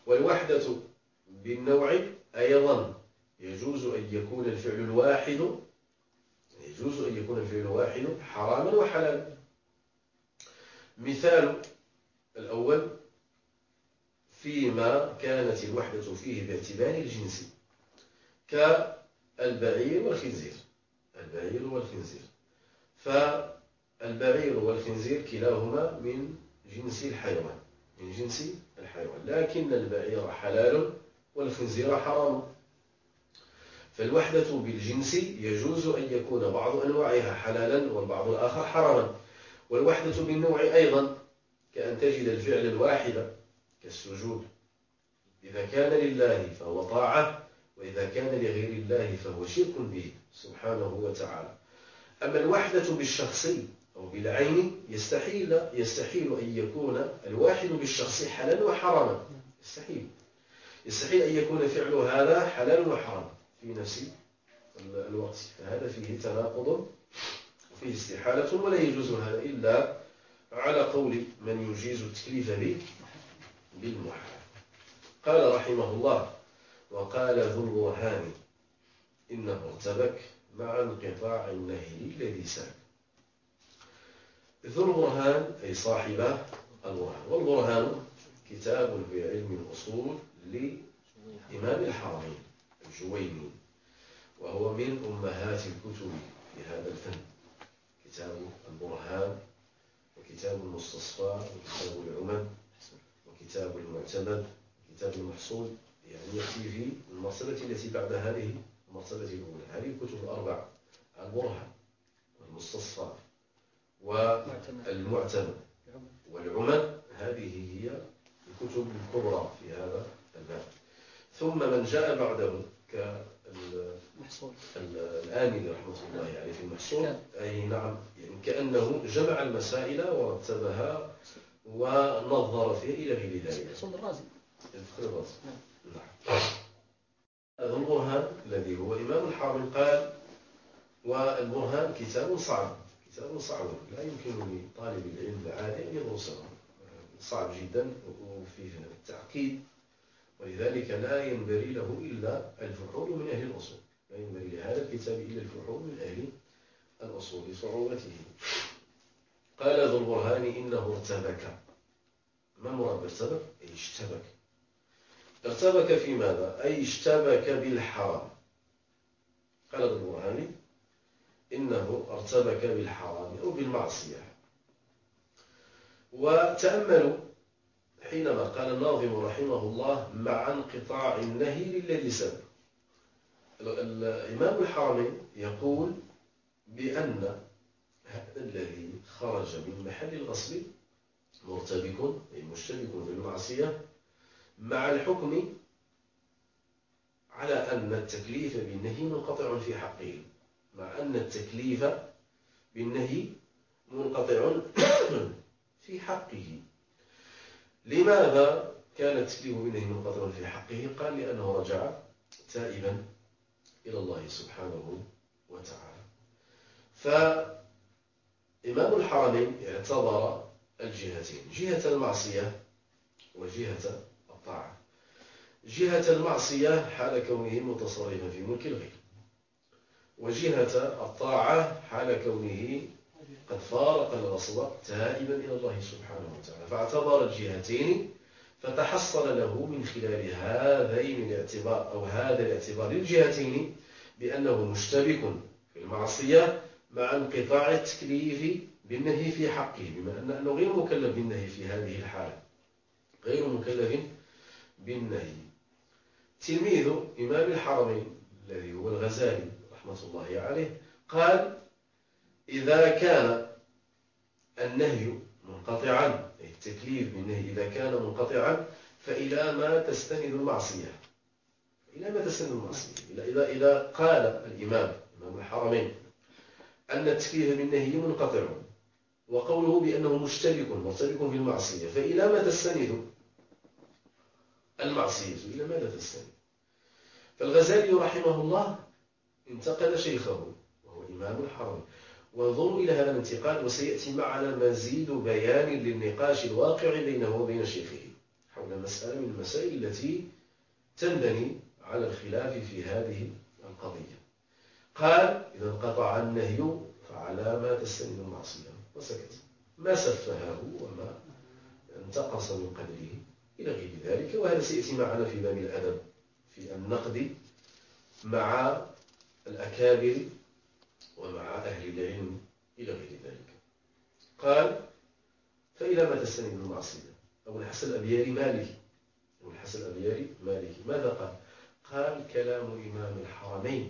فالوحدة بالنوع أيضا يجوز أن يكون الفعل الواحد حراما وحلالا. مثال الأول فيما كانت الوحدة فيه باعتبار الجنس كالبعير والخنزير. فالبعير والخنزير كلاهما من جنس الحيوان، لكن البعير حلال والخنزير حرام. فالوحدة بالجنس يجوز أن يكون بعض أنواعها حلالا والبعض الآخر حراما. والوحدة بالنوع أيضا كأن تجد الفعل الواحد كالسجود، إذا كان لله فهو طاعة، وإذا كان لغير الله فهو شرك به سبحانه وتعالى. أما الوحدة بالشخصي أو بالعين يستحيل أن يكون الواحد بالشخص حلالا وحراما، يستحيل أن يكون فعل هذا حلال وحرام في نفس الوقت، فهذا فيه تناقض وفيه استحالة، ولا يجوز هذا إلا على قول من يجيز التكليف به بالمحال. قال رحمه الله: وقال ذو البرهان إنه ارتبك مع انقطاع النهي الذي سلك. ذو البرهان أي صاحب البرهان، والبرهان كتاب في علم الأصول لإمام الحرمين الجويني، وهو من أمهات الكتب في هذا الفن. كتاب البرهان وكتاب المستصفى وكتاب العمد وكتاب المعتمد وكتاب المحصول، يعني يأتي في المرتبة التي بعد هذه المرتبة الأولى. هذه الكتب الأربع: البرهان والمستصفى والمعتمد والعمد، هذه هي الكتب الكبرى في هذا الباب. ثم من جاء بعده الآمدي رحمة الله عليه في المحصول، أي نعم، يعني كأنه جمع المسائل ورتبها ونظر فيها إلى غير ذلك. نعم. هذا البرهان الذي هو إمام الحرمين قال: والبرهان كتاب صعب لا يمكن لطالب العلم العادي أن يدرسه، صعب جدا وفيه التعقيد، ولذلك لا ينبغي له إلا الفحول من أهل الأصول، لا ينبغي لهذا الكتاب إلا الفحول من أهل الأصول لصعوبته. قال ذو البرهان إنه ارتبك. ما مراد ارتبك؟ أي اشتبك. ارتبك في ماذا؟ أي اشتبك بالحرام. قال ذو البرهان إنه ارتبك بالحرام أو بالمعصية. وتأملوا حينما قال الناظم رحمه الله: مع انقطاع النهي للذي سبق. الإمام الحرمين يقول بأن هذا الذي خرج من محل الغصب مرتبك أي مشتبك بالمعصية، مع الحكم على أن التكليف بالنهي منقطع في حقه، مع أن التكليف بالنهي منقطع في حقه. لماذا كان التكليف بالنهي منقطع في حقه؟ قال: لأنه رجع تائبا إلى الله سبحانه وتعالى. فإمام الحرمين اعتبر الجهتين: جهة المعصية وجهة الطاعة. جهة المعصية حال كونه متصرفا في ملك الغير، وجهة الطاعة حال كونه قد فارق الغصب تائبا إلى الله سبحانه وتعالى. فاعتبر الجهتين، فتحصل له من خلال هذين الاعتبار أو هذا الاعتبار للجهتين بأنه مشتبك في المعصية مع انقطاع التكليف بالنهي في حقه، بما أنه غير مكلف بالنهي في هذه الحالة، غير مكلف بالنهي. تلميذ إمام الحرمين الذي هو الغزالي رحمة الله عليه قال: إذا كان النهي منقطعا، التكليف بالنهي إذا كان منقطعا، فإلى ما تستند المعصية؟ إذا قال الإمام إمام الحرمين أن التكليف بالنهي منقطع، وقوله بأنه مرتبك في المعصية، فإلى ما تستند المعصية؟ إلى ماذا تستند؟ فالغزالي رحمه الله انتقد شيخه وهو إمام الحرمين، وانظروا إلى هذا الانتقاد، وسيأتي معنا مزيد بيان للنقاش الواقع بينه وبين شيخه حول حول مسألة من المسائل التي تنبني على الخلاف في هذه القضية. قال: إذا انقطع النهي فعلى ما تستند المعصية، وسكت، ما سفهه وما انتقص من قدره إلى غير ذلك. وهذا سيأتي معنا في باب الأدب في النقد مع الأكابر ومع أهل العلم إلى غير ذلك. قال: فإلى ما تستند المعصية. أبو الحسن الأبياري مالكي. أبو الحسن الأبياري مالكي. ماذا قال؟ قال: كلام إمام الحرمين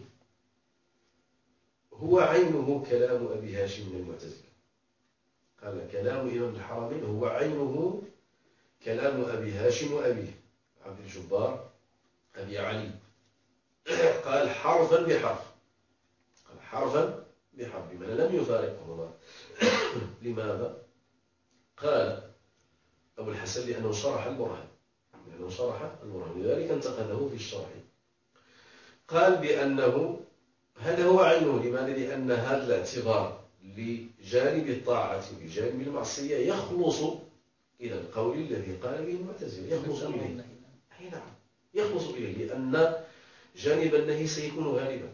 هو عينه كلام أبي هاشم من المعتزلة. قال: كلام إمام الحرمين هو عينه كلام أبي هاشم وأبيه عبد الجبار أبي علي. قال: حرفا بحرف. قال: حرفا بحرف، بمعنى لم يفارقهما. لماذا؟ قال أبو الحسن: لأنه شرح البرهان، لذلك انتقده في الشرح. قال بأنه هذا هو عينه. لماذا؟ لأن هذا الاعتبار لجانب الطاعة وجانب المعصية يخلص إلى القول الذي قال به المعتزلة، يخلص إليه. أي نعم، يخلص إليه، لأن جانب النهي سيكون غالبا.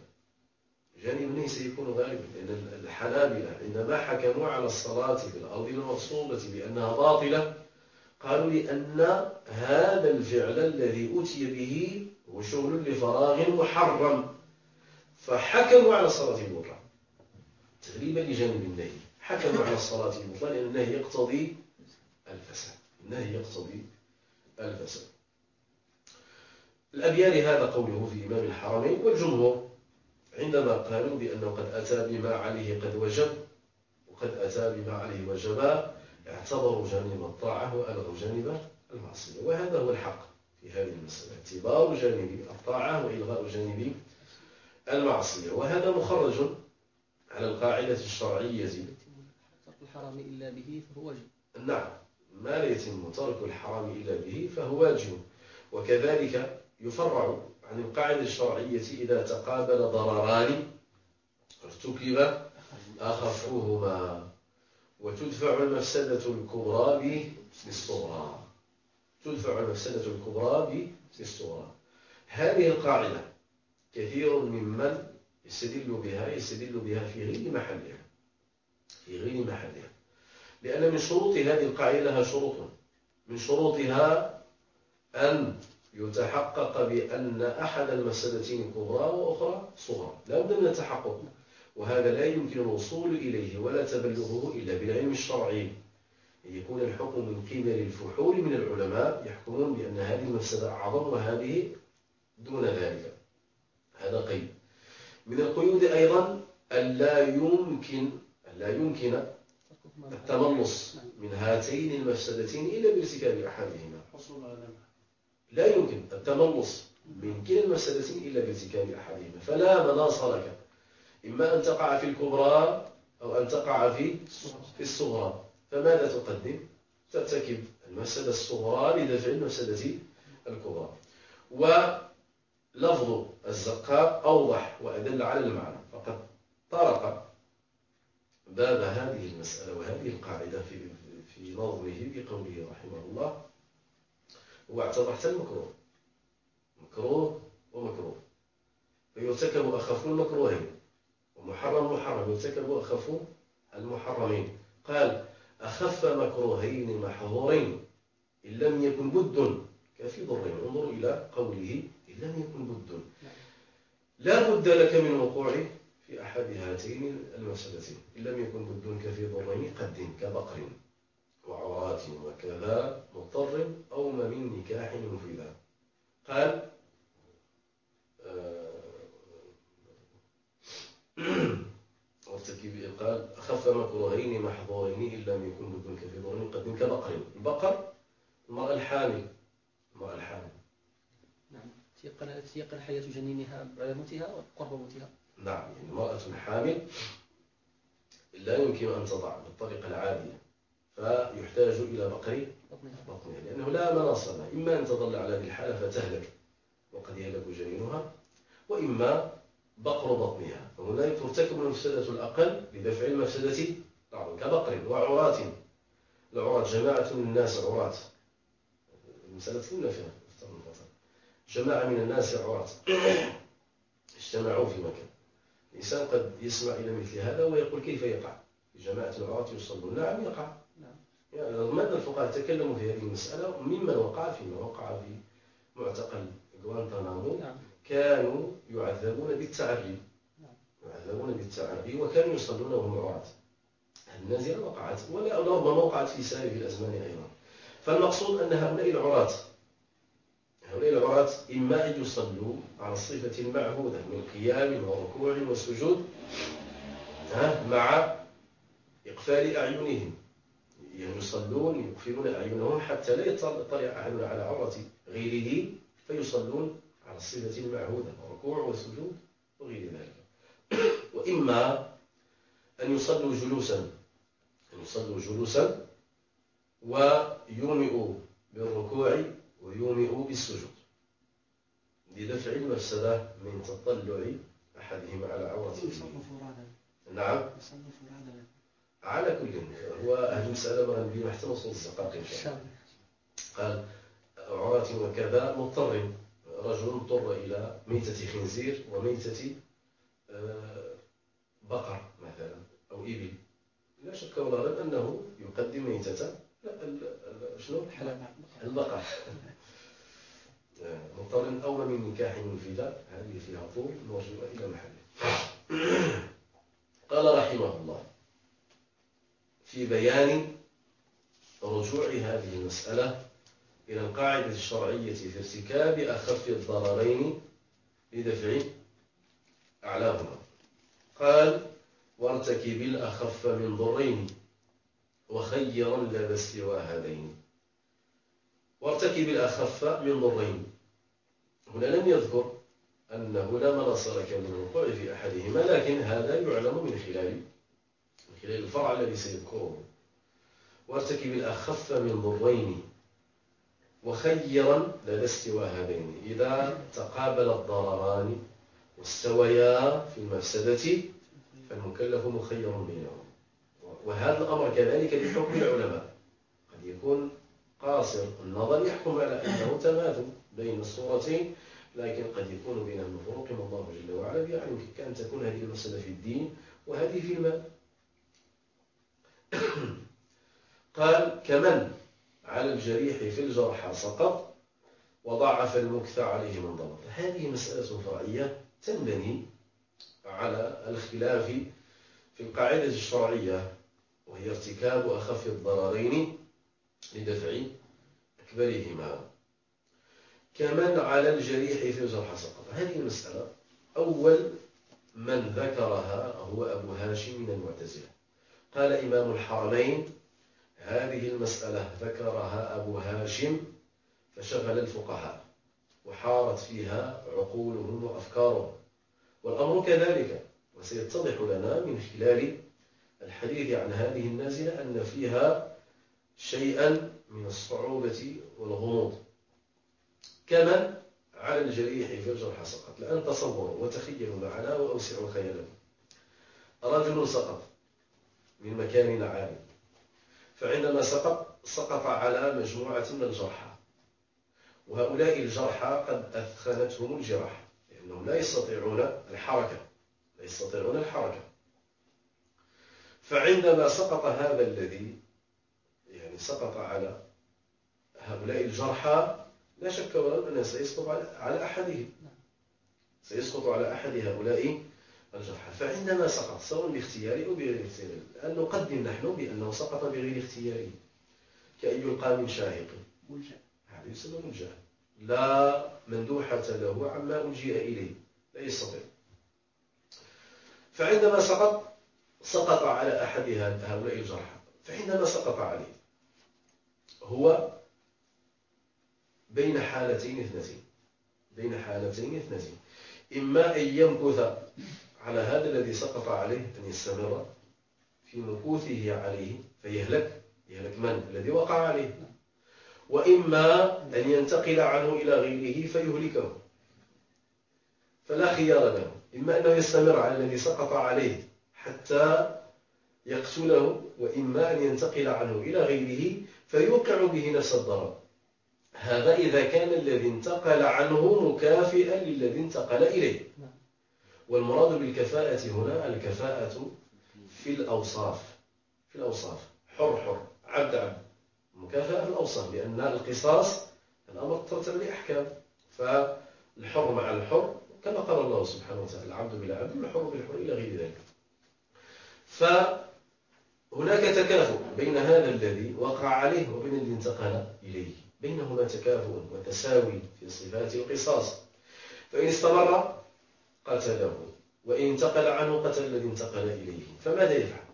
لأن الحنابلة عندما حكموا على الصلاة في الأرض المغصوبة بأنها باطلة، قالوا لأن هذا الفعل الذي أتي به هو شغل لفراغ محرم، فحكموا على الصلاة المطلقة تغليبا لجانب النهي. حكموا على الصلاة المطلقة لأن النهي يقتضي الفساد. الأبياري هذا قوله في إمام الحرمين. والجمهور عندما قالوا بأنه قد أتى بما عليه قد وجب وقد أتى بما عليه وجبا، اعتبروا جانب الطاعة وألغوا جانب المعصية. وهذا هو الحق في هذه المسألة، اعتبار جانب الطاعة وإلغاء جانب المعصية. وهذا مخرج على القاعدة الشرعية: ترك الحرام إلا به فهو واجب. نعم، ما لا يتم ترك الحرام إلا به فهو واجب. وكذلك يفرع عن القاعدة الشرعية: إذا تقابل ضرران ارتكب أخفهما، وتدفع المفسدة الكبرى بالصغرى. هذه القاعدة كثير ممن يستدل بها في غير محلها، لأن من شروط هذه القاعدة لها شروط. من شروطها أن يتحقق بأن أحد المفسدتين كبرى وأخرى صغرى، لا بد من التحقق. وهذا لا يمكن الوصول إليه ولا تبلغه إلا بالعلم الشرعي. يكون الحكم من قبل الفحول من العلماء يحكمون بأن هذه المفسدة أعظم وهذه دون ذلك. هذا قيد. من القيود أيضا أن لا يمكن التملص من هاتين المفسدتين إلا بارتكاب أحدهما. لا يمكن التملص من كلا المفسدتين إلا بارتكاب أحدهما، فلا مناص لك، إما أن تقع في الكبرى أو أن تقع في الصغرى. فماذا تقدم؟ ترتكب المفسدة الصغرى لدفع المفسدة الكبرى. ولفظ الزقاق أوضح وأدل على المعنى، فقد طرق باب هذه المسألة وهذه القاعدة في نظمه بقوله رحمه الله: واعتبر حتى المكروه مكروه ومكروه فيرتكب أخف المكروهين، ومحرم يرتكب أخف المحرمين. قال: أخف مكروهين محظورين إن لم يكن بد كفي ضرين. انظروا إلى قوله: إن لم يكن بد، لا بد لك من وقوع في أحد هاتين المفسدتين. إن لم يكن بد كفي ضرين قدم كبقر وعورات وكذا مضطر أو من نكاح مفيدا. قال: قال: أخف مكروهين محظورين إن لم يكن بد كفي ضرين قدم كبقر. البقر المرأة الحامل. نعم، تيقن حياة جنينها بعد موتها وقرب موتها. نعم، المرأة الحامل لا يمكن أن تضع بالطريقة العادية، فيحتاج إلى بقر بطنها، لأنه لا مناص لها. إما أن تظل على هذه الحالة فتهلك وقد يهلك جنينها، وإما بقر بطنها. فهنا ترتكب المفسدة الأقل لدفع المفسدة الأعظم كبقر وعورات. العورات جماعة من الناس عورات، المسألة كنا فيها جماعة من الناس عراة اجتمعوا في مكان. الإنسان قد يسمع إلى مثل هذا ويقول كيف يقع جماعة العراة يصلون؟ نعم يقع. يعني رغم أن الفقهاء تكلموا في هذه المسألة، ممن وقع فيما وقع في معتقل غوانتانامو كانوا يعذبون بالتعري، وكانوا يصلون وهم عراة. النازلة وقعت، ولا ربما وقعت في سائر الأزمان أيضا. فالمقصود أن هؤلاء العراة إما أن يصلوا على الصفة المعهودة من قيام وركوع وسجود مع إقفال أعينهم، يعني يصلون يقفلون أعينهم حتى لا يطلع أحد على عورة غيره، فيصلون على الصفة المعهودة ركوع وسجود وغير ذلك. وإما أن يصلوا جلوسا ويومئوا بالركوع ويومئوا بالسجود لدفع المفسدة من تطلع أحدهما على عورته. نعم على كل هو أهل المسألة مغنبين حتى وصول الزقاق إن شاء الله. قال عورات وكذا مضطر، رجل مضطر إلى ميتة خنزير وميتة بقر مثلا أو إبل، لا شك ولا ريب أنه يقدم ميتة البقر. مضطر أولى من نكاح منفذة، هذه فيها طول مرجوة إلى محله. قال رحمه الله في بيان رجوع هذه المسألة إلى القاعدة الشرعية في ارتكاب أخف الضررين لدفع أعلاهما، قال وارتكب الأخف من ضرين وخيرا لدى استوى هذين. وارتكب الأخف من ضرين، هنا لم يذكر أنه لا مناص لك من الوقوع في أحدهما، لكن هذا يعلم من خلال الفرع الذي سيذكره. وارتكب الأخف من ضرين وخيرا لدى استوى هذين، إذا تقابل الضرران واستويا في المفسدة فالمكلف مخير بينهم. وهذا الأمر كذلك لحكم العلماء، قد يكون قاصر النظر يحكم على أنه تماثل بين الصورتين، لكن قد يكون بينهم فروق الله جل وعلا يعني كأن تكون هذه المسألة في الدين وهذه في المال. قال كمن على الجريح في الجرحى سقط وضعف المكث عليه من ضبط. هذه مسألة فرعية تنبني على الخلاف في القاعدة الشرعية، وهي ارتكاب أخف الضررين لدفع أكبرهما. كمن على الجريح في الجرحى سقط، هذه المسألة أول من ذكرها هو أبو هاشم من المعتزلة. قال إمام الحرمين هذه المسألة ذكرها أبو هاشم فشغل الفقهاء وحارت فيها عقولهم وأفكارهم، والأمر كذلك، وسيتضح لنا من خلال الحديث عن هذه النازلة أن فيها شيئا من الصعوبة والغموض. كمن على الجريح في الجرح سقط، لأن تصوروا وتخيلوا معنا وأوسعوا خيالكم. رجل سقط من مكان عالي، فعندما سقط على مجموعة من الجرحى، وهؤلاء الجرحى قد أثخنتهم الجراح لأنهم لا يستطيعون الحركة. فعندما سقط هذا الذي يعني سقط على هؤلاء الجرحى، لا شك ولا أنه سيسقط على أحدهم، سيسقط على أحد هؤلاء الجرحى. فعندما سقط سواء باختياري أو بغير اختياري، أن نقدم نحن بأنه سقط بغير اختياري، كأن يلقى من شاهق، هذا يسمى ملجأ، لا مندوحة له عما ألجئ إليه، لا يستطيع. فعندما سقط على أحد هؤلاء الجرحى، فعندما سقط عليه هو بين حالتين اثنتين، إما أن يمكث على هذا الذي سقط عليه، أن يستمر في مكوثه عليه فيهلك من الذي وقع عليه، وإما أن ينتقل عنه إلى غيره فيهلكه. فلا خيار له، إما أنه يستمر على الذي سقط عليه حتى يقتله، وإما أن ينتقل عنه إلى غيره فيوقع به نفس الضرر. هذا إذا كان الذي انتقل عنه مكافئا للذي انتقل إليه. والمراد بالكفاءة هنا الكفاءة في الأوصاف، حر عبد، مكافأة في الأوصاف، لأن القصاص الأمر ترتب لأحكام، فالحر مع الحر كما قال الله سبحانه وتعالى العبد بالعبد والحر بالحر إلى غير ذلك. فهناك تكافؤ بين هذا الذي وقع عليه وبين الذي انتقل إليه، بينهما تكافؤ وتساوي في صفات القصاص. فإن استمر قتله، وإن انتقل عنه قتل الذي انتقل إليه، فماذا يفعل؟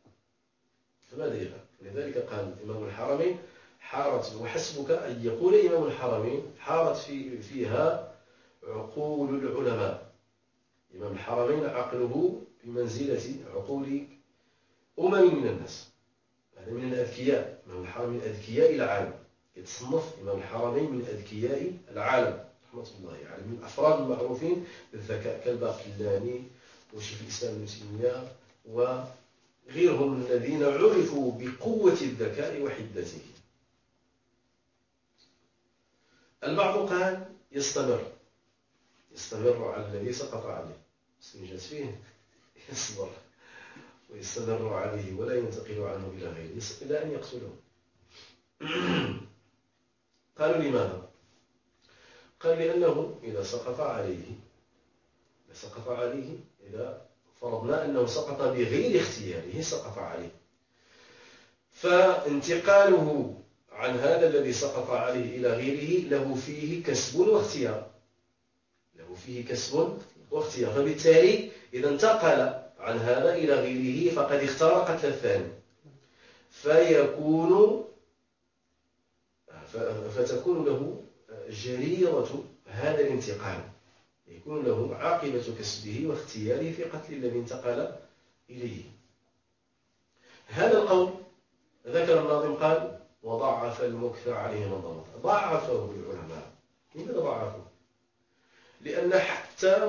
لذلك قال إمام الحرمين حارت، وحسبك أن يقول إمام الحرمين حارت فيها عقول العلماء. إمام الحرمين عقله بمنزلة عقول من الناس، هذا من الأذكياء. إمام الحرمين من أذكياء العالم، يتصنف إمام الحرمين من أذكياء العالم رحمة الله عليه، من الأفراد المعروفين بالذكاء كالباقلاني وشيخ الإسلام ابن تيمية وغيرهم الذين عرفوا بقوة الذكاء وحدته. البعض قال يستمر على الذي سقط عليه، استنجد فيه يصبر ويستمر عليه ولا ينتقل عنه إلى غيره إلى أن يقتله. قالوا لماذا؟ قال لأنه إذا سقط عليه، إذا فرضنا أنه سقط بغير اختياره سقط عليه، فانتقاله عن هذا الذي سقط عليه إلى غيره له فيه كسب واختيار، فبالتالي إذا انتقل عن هذا إلى غيره فقد اختار قتل الثاني، فتكون له جريرة هذا الانتقال، يكون له عاقبة كسبه واختياره في قتل الذي انتقل إليه. هذا القول ذكر الناظم قال وضعف المكث عليه من ضبط. ضعفه العلماء. لماذا ضعفه؟ لأن حتى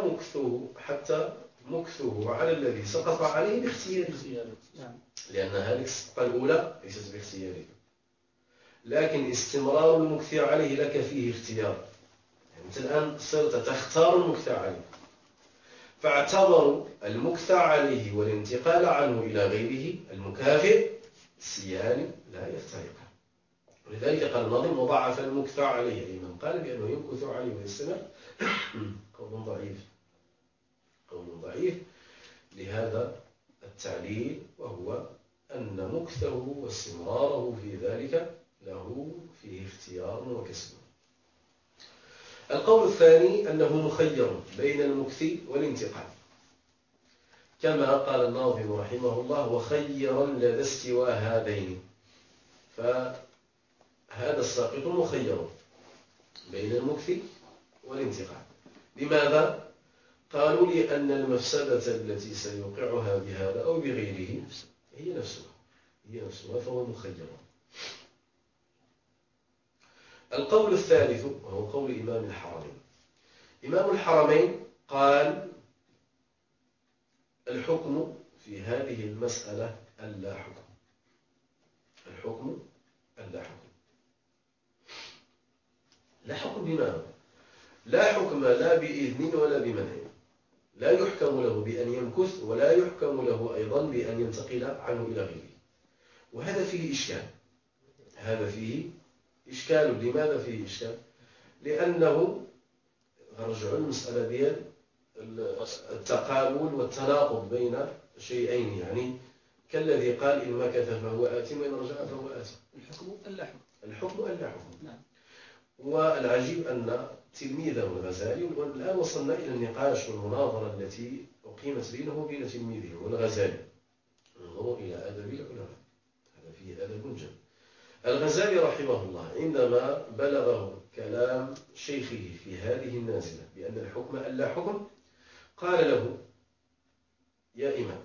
مكثه على الذي سقط عليه باختياره، لأن هذه السقطة الأولى ليست باختياره، لكن استمرار المكث عليه لك فيه اختيار. يعني أنت الآن صرت تختار المكث عليه، فاعتبروا المكث عليه والانتقال عنه إلى غيره المكافئ سيان لا يفترقان. ولذلك قال الناظم وضعف المكث عليه، أي من قال بأنه يمكث عليه ويستمر قول ضعيف لهذا التعليل، وهو أن مكثه واستمراره في ذلك له فيه اختيار وكسب. القول الثاني أنه مخير بين المكث والانتقال، كما قال الناظم رحمه الله وخيرا لدى استوى هذين، فهذا الساقط مخير بين المكث والانتقال. لماذا؟ قالوا لأن المفسدة التي سيوقعها بهذا أو بغيره هي نفسها فهو مخير. القول الثالث وهو قول إمام الحرمين. إمام الحرمين قال الحكم في هذه المسألة اللا حكم. لا حكم بماذا؟ لا حكم لا بإذن ولا بمنع، لا يحكم له بأن يمكث ولا يحكم له أيضا بأن ينتقل عنه إلى غيره. وهذا فيه إشكال. لماذا فيه إشكال؟ لأنه رجعوا المسألة ديال التقابل والتناقض بين شيئين، يعني كالذي قال إن مكث فهو آثم وإن رجع فهو آثم. الحكم ألا حكم. نعم. والعجيب أن تلميذه الغزالي، والآن وصلنا إلى النقاش والمناظرة التي أقيمت بينه وبين تلميذه والغزالي. انظروا إلى أدب العلماء، هذا فيه أدب جم. الغزالي رحمه الله عندما بلغه كلام شيخه في هذه النازلة بأن الحكم ألا حكم، قال له يا إمام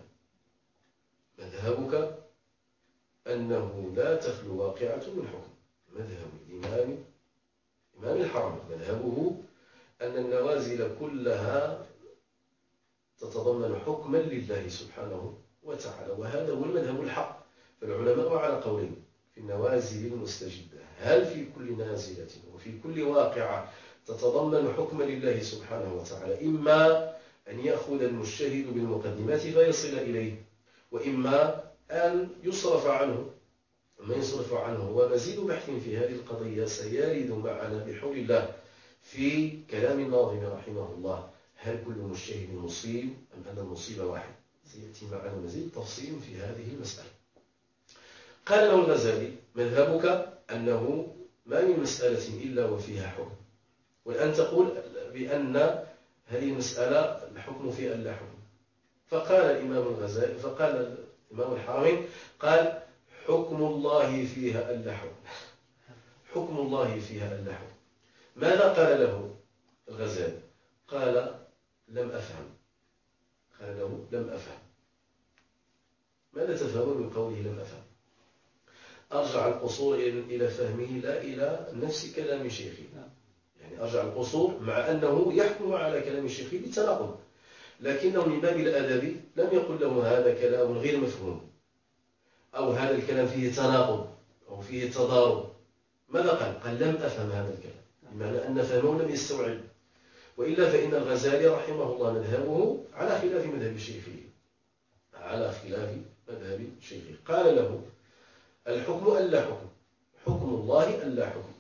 مذهبك أنه لا تخلو واقعة من حكم. مذهب إمام الحرم مذهبه أن النوازل كلها تتضمن حكما لله سبحانه وتعالى، وهذا هو المذهب الحق. فالعلماء على قولين في النوازل المستجدة، هل في كل نازلة وفي كل واقعة تتضمن حكم لله سبحانه وتعالى إما أن يأخذ المجتهد بالمقدمات فيصل إليه، وإما أن يصرف عنه. ما يصرف عنه ومزيد بحث في هذه القضية سيرد معنا بحول الله في كلام الناظم رحمه الله. هل كل مجتهد مصيب أم أن المصيب واحد؟ سيأتي معنا مزيد تفصيل في هذه المسألة. قال له الغزالي: مذهبك أنه ما من مسألة إلا وفيها حكم، والآن تقول بأن هذه المسألة الحكم فيها إلا حكم. فقال الإمام الغزالي، فقال الإمام الحرمين، قال: حكم الله فيها إلا حكم. حكم الله فيها إلا حكم. ماذا قال له الغزالي؟ قال: لم أفهم. قال له: لم أفهم. ماذا تفهمون من قوله لم أفهم؟ أرجع القصور إلى فهمه لا إلى نفس كلام شيخه. يعني أرجع القصور مع أنه يحكم على كلام شيخه بالتناقض، لكنه من باب الأدب لم يقل له هذا كلام غير مفهوم، أو هذا الكلام فيه تناقض أو فيه تضارب. ماذا قال؟ قال: لم أفهم هذا الكلام، بمعنى أن فهمه لم يستوعب. وإلا فإن الغزالي رحمه الله مذهبه على خلاف مذهب شيخه، على خلاف مذهب شيخه. قال له: الحكم ألا حكم، حكم الله ألا حكم.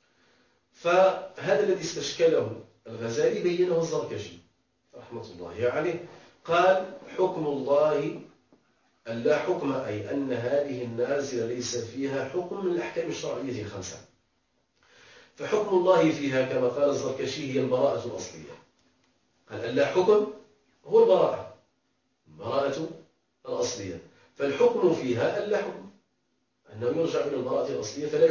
فهذا الذي استشكله الغزالي بينه الزركشي رحمة الله عليه. قال: حكم الله ألا حكم، أي أن هذه النازلة ليس فيها حكم من الأحكام الشرعية الخمسة. فحكم الله فيها كما قال الزركشي هي البراءة الأصلية. قال: ألا حكم هو البراءة الأصلية. فالحكم فيها ألا حكم، أنه يرجع إلى البراءة الأصلية، فلا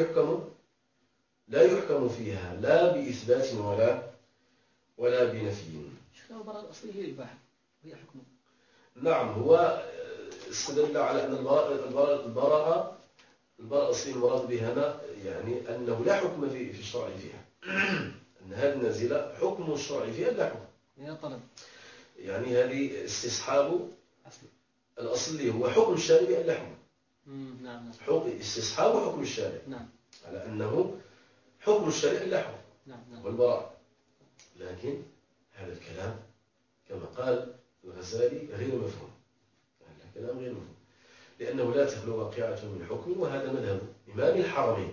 يحكم فيها لا بإثبات ولا بنفي. البراءة الأصلية هي الإباحة وهي حكم. نعم، هو استدل على أن البراءة الأصلية المراد بها يعني أنه لا حكم في الشرع فيها. أن هذه النازلة حكم الشرع فيها لا حكم. هي طلب. يعني هذه استصحاب الأصلي هو حكم الشارع لا حكم. نعم. استصحاب حكم الشارع. نعم. على أنه حكم الشارع لا حكم. نعم. والبراءة. لكن هذا الكلام كما قال الغزالي غير مفهوم. هذا الكلام غير مفهوم، لأنه لا تخلو واقعة من حكم، وهذا مذهب إمام الحرمين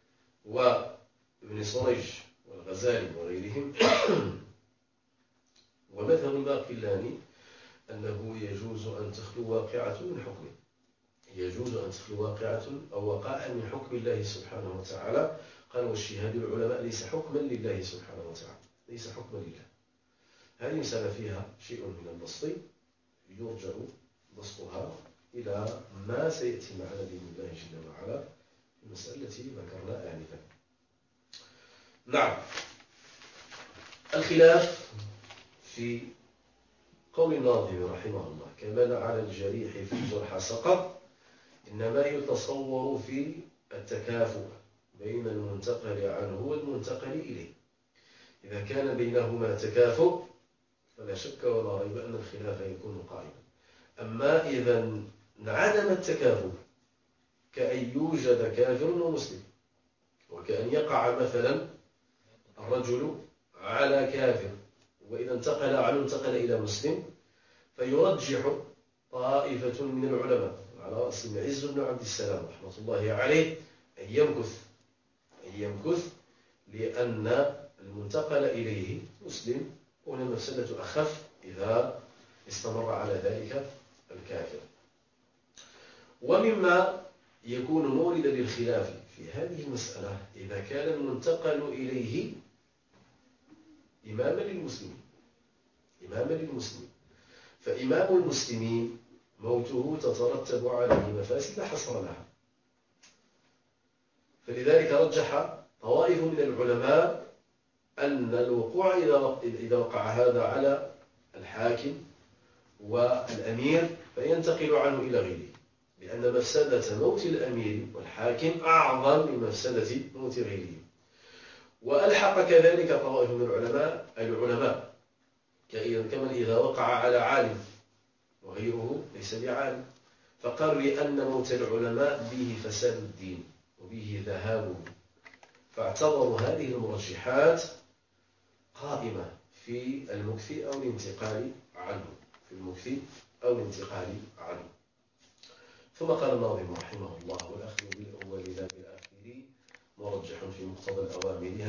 وابن سريج والغزالي وغيرهم. ومذهب الباقلاني أنه يجوز أن تخلو واقعة من حكمه، يجوز أن تخلو واقعة أو وقائع من حكم الله سبحانه وتعالى. قال: واجتهاد العلماء ليس حكما لله سبحانه وتعالى، ليس حكما لله. هذه مسألة فيها شيء من البسط، يرجع بسطها إلى ما سيأتي معنا بإذن الله جل وعلا في المسألة التي ذكرنا آنفا. نعم. الخلاف في قول الناظم رحمه الله: كما على الجريح في الجرح سقط، إنما يتصور في التكافؤ بين المنتقل عنه والمنتقل إليه. إذا كان بينهما تكافؤ فلا شك ولا ريب أن الخلاف يكون قائما. أما إذا انعدم التكافؤ، كأن يوجد كافر ومسلم، وكأن يقع مثلا الرجل على كافر، وإذا انتقل إلى مسلم، فيرجح طائفة من العلماء على رأسهم عز بن عبد السلام رحمة الله عليه أن يمكث لأن المنتقل إليه مسلم، وهنا المفسدة أخف إذا استمر على ذلك الكافر. ومما يكون موردا للخلاف في هذه المسألة إذا كان المنتقل إليه إماما للمسلمين، فإمام المسلمين موته تترتب عليه مفاسد لا حصر لها. فلذلك رجح طوائف من العلماء أن الوقوع إذا وقع هذا على الحاكم والأمير فينتقل عنه إلى غيره، لأن مفسدة موت الأمير والحاكم أعظم من مفسدة موت غيره. وألحق كذلك طوائف من العلماء كمن إذا وقع على عالم وغيره ليس بعالم، فقالوا لأن موت العلماء به فساد الدين وبه ذهابه فاعتبروا هذه المرجحات قائمة في المكث أو الانتقال عنه، في المكث أو الانتقال عنه. ثم قال الناظم رحمه الله: والأخذ بالأول لا بالآخر مرجح في مقتضى الأوامر.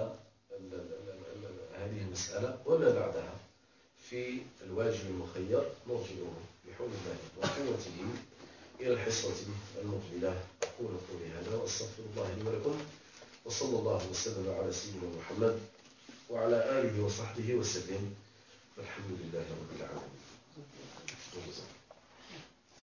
هذه المسألة وما بعدها في الواجب المخير نرجعه بحول الله وقوته إلى الحصة المقبلة. أقول قولي هذا وأستغفر الله لي ولكم، وصلى الله وسلم على سيدنا محمد وعلى آله وصحبه وسلم، والحمد لله رب العالمين.